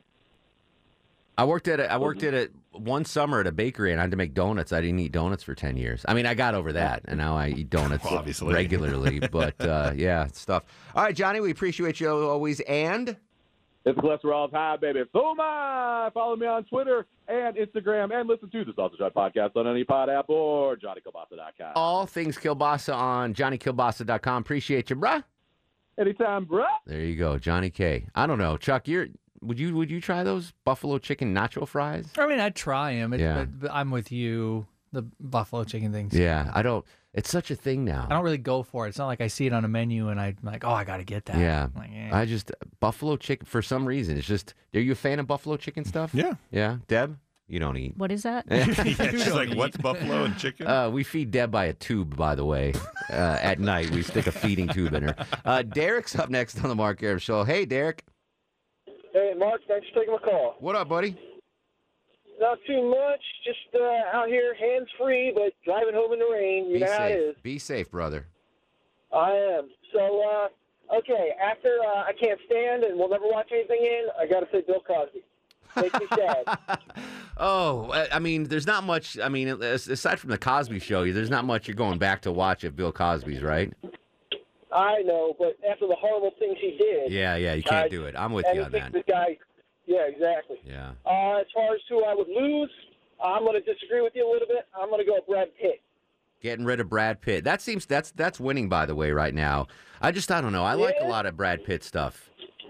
I worked at a, I worked at a one summer at a bakery, and I had to make donuts. I didn't eat donuts for ten years. I mean, I got over that, and now I eat donuts Obviously. regularly. But uh, yeah, stuff. All right, Johnny, we appreciate you always. And It's cholesterol's high, baby. So am I. Follow me on Twitter and Instagram, and listen to the Sausage Hut Podcast on any pod app or Johnny Kilbasa dot com. all things Kilbasa on Johnny Kilbasa dot com. Appreciate you, bruh. Anytime, bruh. There you go, Johnny K. I don't know, Chuck. You're would you would you try those buffalo chicken nacho fries? I mean, I'd try them. Yeah. But, but I'm with you. The buffalo chicken things. Yeah, I don't. It's such a thing now. I don't really go for it. It's not like I see it on a menu and I'm like, oh, I got to get that. Yeah, I'm like, eh. I just buffalo chicken for some reason. It's just. Are you a fan of buffalo chicken stuff? Yeah. Yeah, Deb, you don't eat. What is that? yeah, she's like, what's buffalo and chicken? Uh, we feed Deb by a tube, by the way. Uh, at night, we stick a feeding tube in her. Uh, Derek's up next on the Mark Arum Show. Hey, Derek. Hey, Mark, thanks for taking my call. What up, buddy? Not too much, just uh, out here hands-free, but driving home in the rain. You Be know how it safe. is. Be safe, brother. I am. So, uh, okay, after uh, I Can't Stand and We'll Never Watch Anything In, I got to say Bill Cosby. Makes me sad. Oh, I I mean, there's not much. I mean, as- aside from the Cosby Show, there's not much you're going back to watch of Bill Cosby's, right? I know, but after the horrible things he did. Yeah, yeah, you can't I- do it. I'm with and you I on think that. The guy, yeah, exactly. Yeah. Uh, as far as who I would lose, I'm going to disagree with you a little bit. I'm going to go with Brad Pitt. Getting rid of Brad Pitt. That seems that's that's winning, by the way, right now. I just I don't know. I like a lot of Brad Pitt stuff.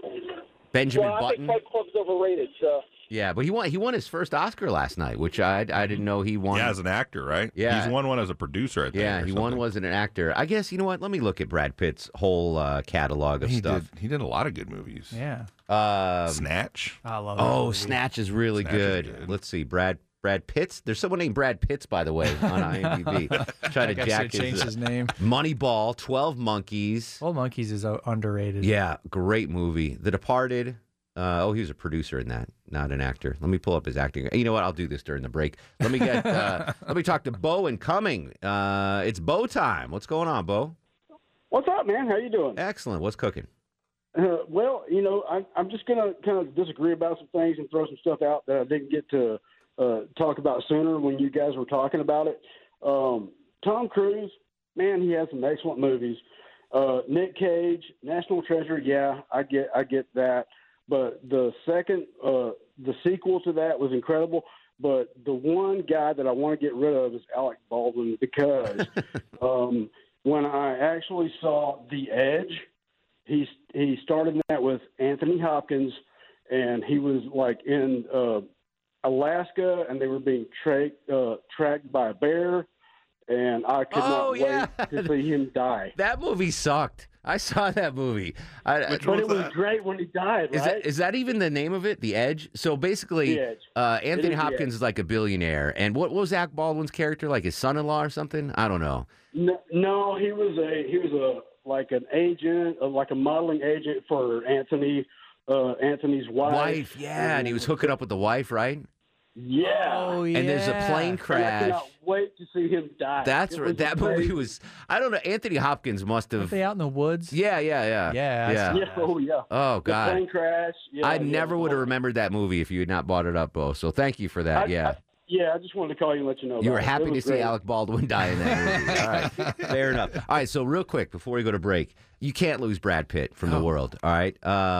Benjamin well, I Button. think Fight Club's overrated, so. Yeah, but he won. He won his first Oscar last night, which I I didn't know he won. Yeah, as an actor, right? Yeah. He's won one as a producer, I think. Yeah, or he won something. was an actor. I guess you know what? Let me look at Brad Pitt's whole uh, catalog of He stuff. did, he did a lot of good movies. Yeah. Um, Snatch. I love that Oh, movie. Snatch is really Snatch is good. good. Let's see, Brad Brad Pitts. There's someone named Brad Pitts, by the way, on IMDb. Try to Like I jack should his change his name. Moneyball, twelve Monkeys. Twelve Monkeys is uh, underrated. Yeah, great movie. The Departed. Uh, oh, he was a producer in that, not an actor. Let me pull up his acting. You know what? I'll do this during the break. Let me get. Uh, let me talk to Bo and Cumming. Uh, it's Bo time. What's going on, Bo? What's up, man? How you doing? Excellent. What's cooking? Uh, well, you know, I, I'm just going to kind of disagree about some things and throw some stuff out that I didn't get to uh, talk about sooner when you guys were talking about it. Um, Tom Cruise, man, he has some excellent movies. Uh, Nick Cage, National Treasure, yeah, I get, I get that. But the second, uh, the sequel to that was incredible. But the one guy that I want to get rid of is Alec Baldwin because um, when I actually saw The Edge, he he started that with Anthony Hopkins, and he was like in uh, Alaska, and they were being tra- uh, tracked by a bear, and I could Oh, not yeah. wait to see him die. That movie sucked. I saw that movie. I, But it was great when he died, Is right? that is that even the name of it? The Edge. So basically, The Edge. Uh, It Anthony is The Hopkins Edge. is like a billionaire, and what, what was Alec Baldwin's character like? His son-in-law or something? I don't know. No, no, he was a he was a like an agent, uh, like a modeling agent for Anthony, uh, Anthony's wife. Wife, yeah, and he was hooking up with the wife, right? Yeah. Oh, yeah. And there's a plane And I crash. cannot wait to see him die. That's It right. was That great. movie was. I don't know. Anthony Hopkins must Weren't have. they out in the woods? Yeah, yeah, yeah. Yeah, I yeah. saw Yeah, oh yeah. Oh The God. plane crash. Yeah, I yeah. never would have remembered that movie if you had not brought it up, Bo. So thank you for that. I- yeah. I- yeah, I just wanted to call you and let you know. You about were it. happy It to was see great. Alec Baldwin die in that movie. All right, fair enough. All right, so real quick before we go to break, you can't lose Brad Pitt from the world. All right, um,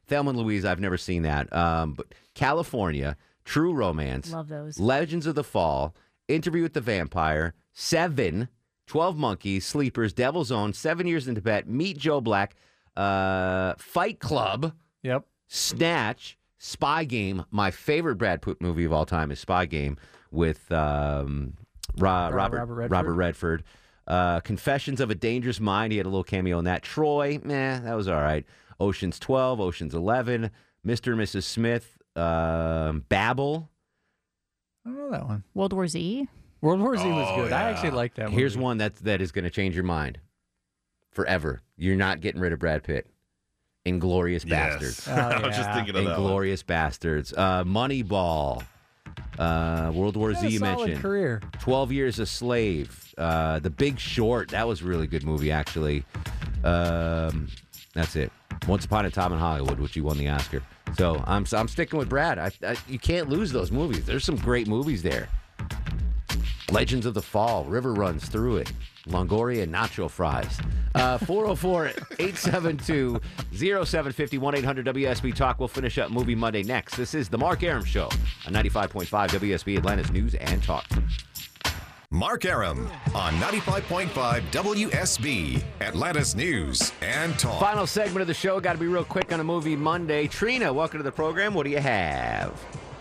Thelma and Louise, I've never seen that. Um, but California, True Romance. Love those. Legends of the Fall, Interview with the Vampire, Seven, twelve Monkeys, Sleepers, Devil's Own, Seven Years in Tibet, Meet Joe Black, uh, Fight Club. Yep. Snatch, Spy Game. My favorite Brad Pitt movie of all time is Spy Game with um, Ra- Robert, Robert Redford. Robert Redford. Uh, Confessions of a Dangerous Mind. He had a little cameo in that. Troy, meh, that was all right. Ocean's twelve, Ocean's eleven, Mister and Missus Smith, um, Babel. I don't know that one. World War Z. World War Z was Oh, good. I yeah. actually like that movie. Here's one that that is going to change your mind forever. You're not getting rid of Brad Pitt. Inglorious Yes. Bastards. Oh, I was just yeah. thinking of that one. Inglorious Bastards. Uh, Moneyball. Uh, World War Had Z a you solid mentioned. career. twelve Years a Slave. Uh, The Big Short. That was a really good movie, actually. Um, that's it. Once Upon a Time in Hollywood, which he won the Oscar. So I'm I'm sticking with Brad. I, I, you can't lose those movies. There's some great movies there. Legends of the Fall, River runs through it. Longoria nacho fries. Uh, four oh four, eight seven two, oh seven five oh, one eight hundred W S B Talk. We'll finish up Movie Monday next. This is The Mark Arum Show on ninety-five point five W S B Atlanta's News and Talk. Mark Arum on ninety-five point five W S B, Atlanta's News and Talk. Final segment of the show. Got to be real quick on a Movie Monday. Trina, welcome to the program. What do you have?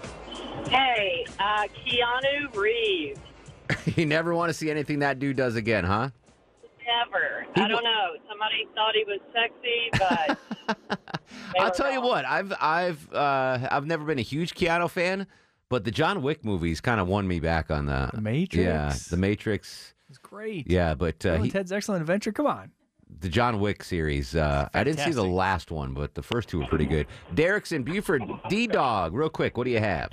Hey, uh, Keanu Reeves. You never want to see anything that dude does again, huh? Never. I don't know. Somebody thought he was sexy, but I'll tell you what. I've I've uh, I've never been a huge Keanu fan, but the John Wick movies kind of won me back on the, The Matrix. Yeah, the Matrix. It's great. Yeah, but uh, Bill and he, Ted's Excellent Adventure. Come on. the John Wick series. Uh, I didn't see the last one, but the first two were pretty good. Derek's in Buford. D-Dog, real quick, what do you have?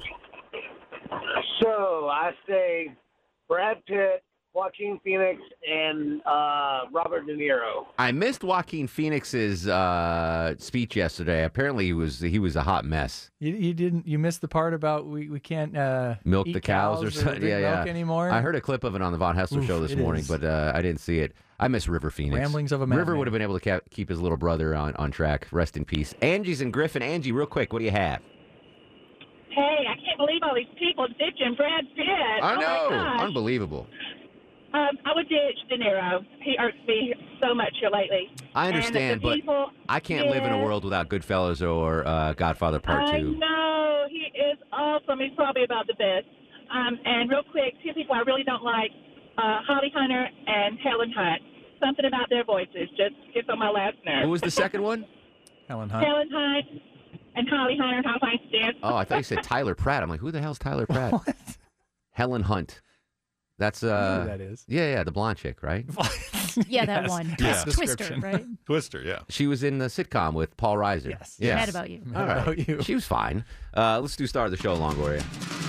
So I say Brad Pitt, Joaquin Phoenix, and uh, Robert De Niro. I missed Joaquin Phoenix's uh, speech yesterday. Apparently, he was he was a hot mess. You, you didn't. You missed the part about we, we can't uh, Milk eat the cows, or something. drink Yeah, milk yeah. anymore. I heard a clip of it on the Von Hessler Oof, show this it morning, is. but uh, I didn't see it. I miss River Phoenix. Ramblings of a River madman. would have been able to ca- keep his little brother on, on track. Rest in peace. Angie's in Griffin. Angie, real quick, what do you have? Hey, I can't believe all these people ditching Brad Pitt. I Oh, my know. gosh. Unbelievable. Um, I would ditch De Niro. He irks me so much here lately. I understand, and the but people, I can't live in a yeah, world without Goodfellas or uh, Godfather Part I two. know. He is awesome. He's probably about the best. Um, and real quick, two people I really don't like, uh, Holly Hunter and Helen Hunt. Something about their voices just gets on my last nerve. Who was the second one? Helen Helen Hunt and Holly Hunter. How I stand. Oh, I thought you said Tyler Pratt. I'm like, who the hell's Tyler Pratt? Helen Hunt. That's uh. I know who that is. Yeah, yeah, the blonde chick, right? Yeah, that one. Yeah. Twister, right? Twister, yeah. She was in the sitcom with Paul Reiser. Yes. Mad About You. All Mad right. About You. She was fine. Uh, let's do star of the show, Longoria.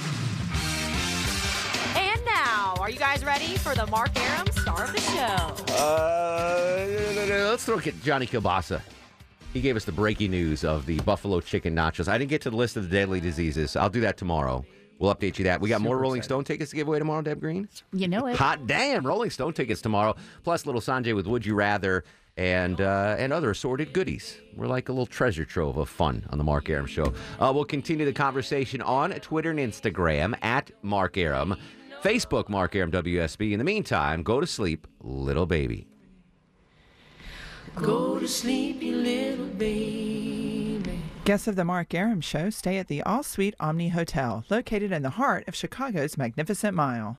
And now, are you guys ready for the Mark Arum star of the show? Uh, let's throw at Johnny Kilbasa. He gave us the breaking news of the buffalo chicken nachos. I didn't get to the list of the deadly diseases. I'll do that tomorrow. We'll update you that. We got more Rolling Stone tickets to give away tomorrow, Deb Green? You know it. Hot damn, Rolling Stone tickets tomorrow. Plus little Sanjay with Would You Rather and uh, and other assorted goodies. We're like a little treasure trove of fun on the Mark Arum Show. Uh, we'll continue the conversation on Twitter and Instagram at Mark Arum. Facebook, Mark Arum W S B. In the meantime, go to sleep, little baby. Go to sleep, you little baby. Guests of the Mark Arum Show stay at the All Suite Omni Hotel, located in the heart of Chicago's Magnificent Mile.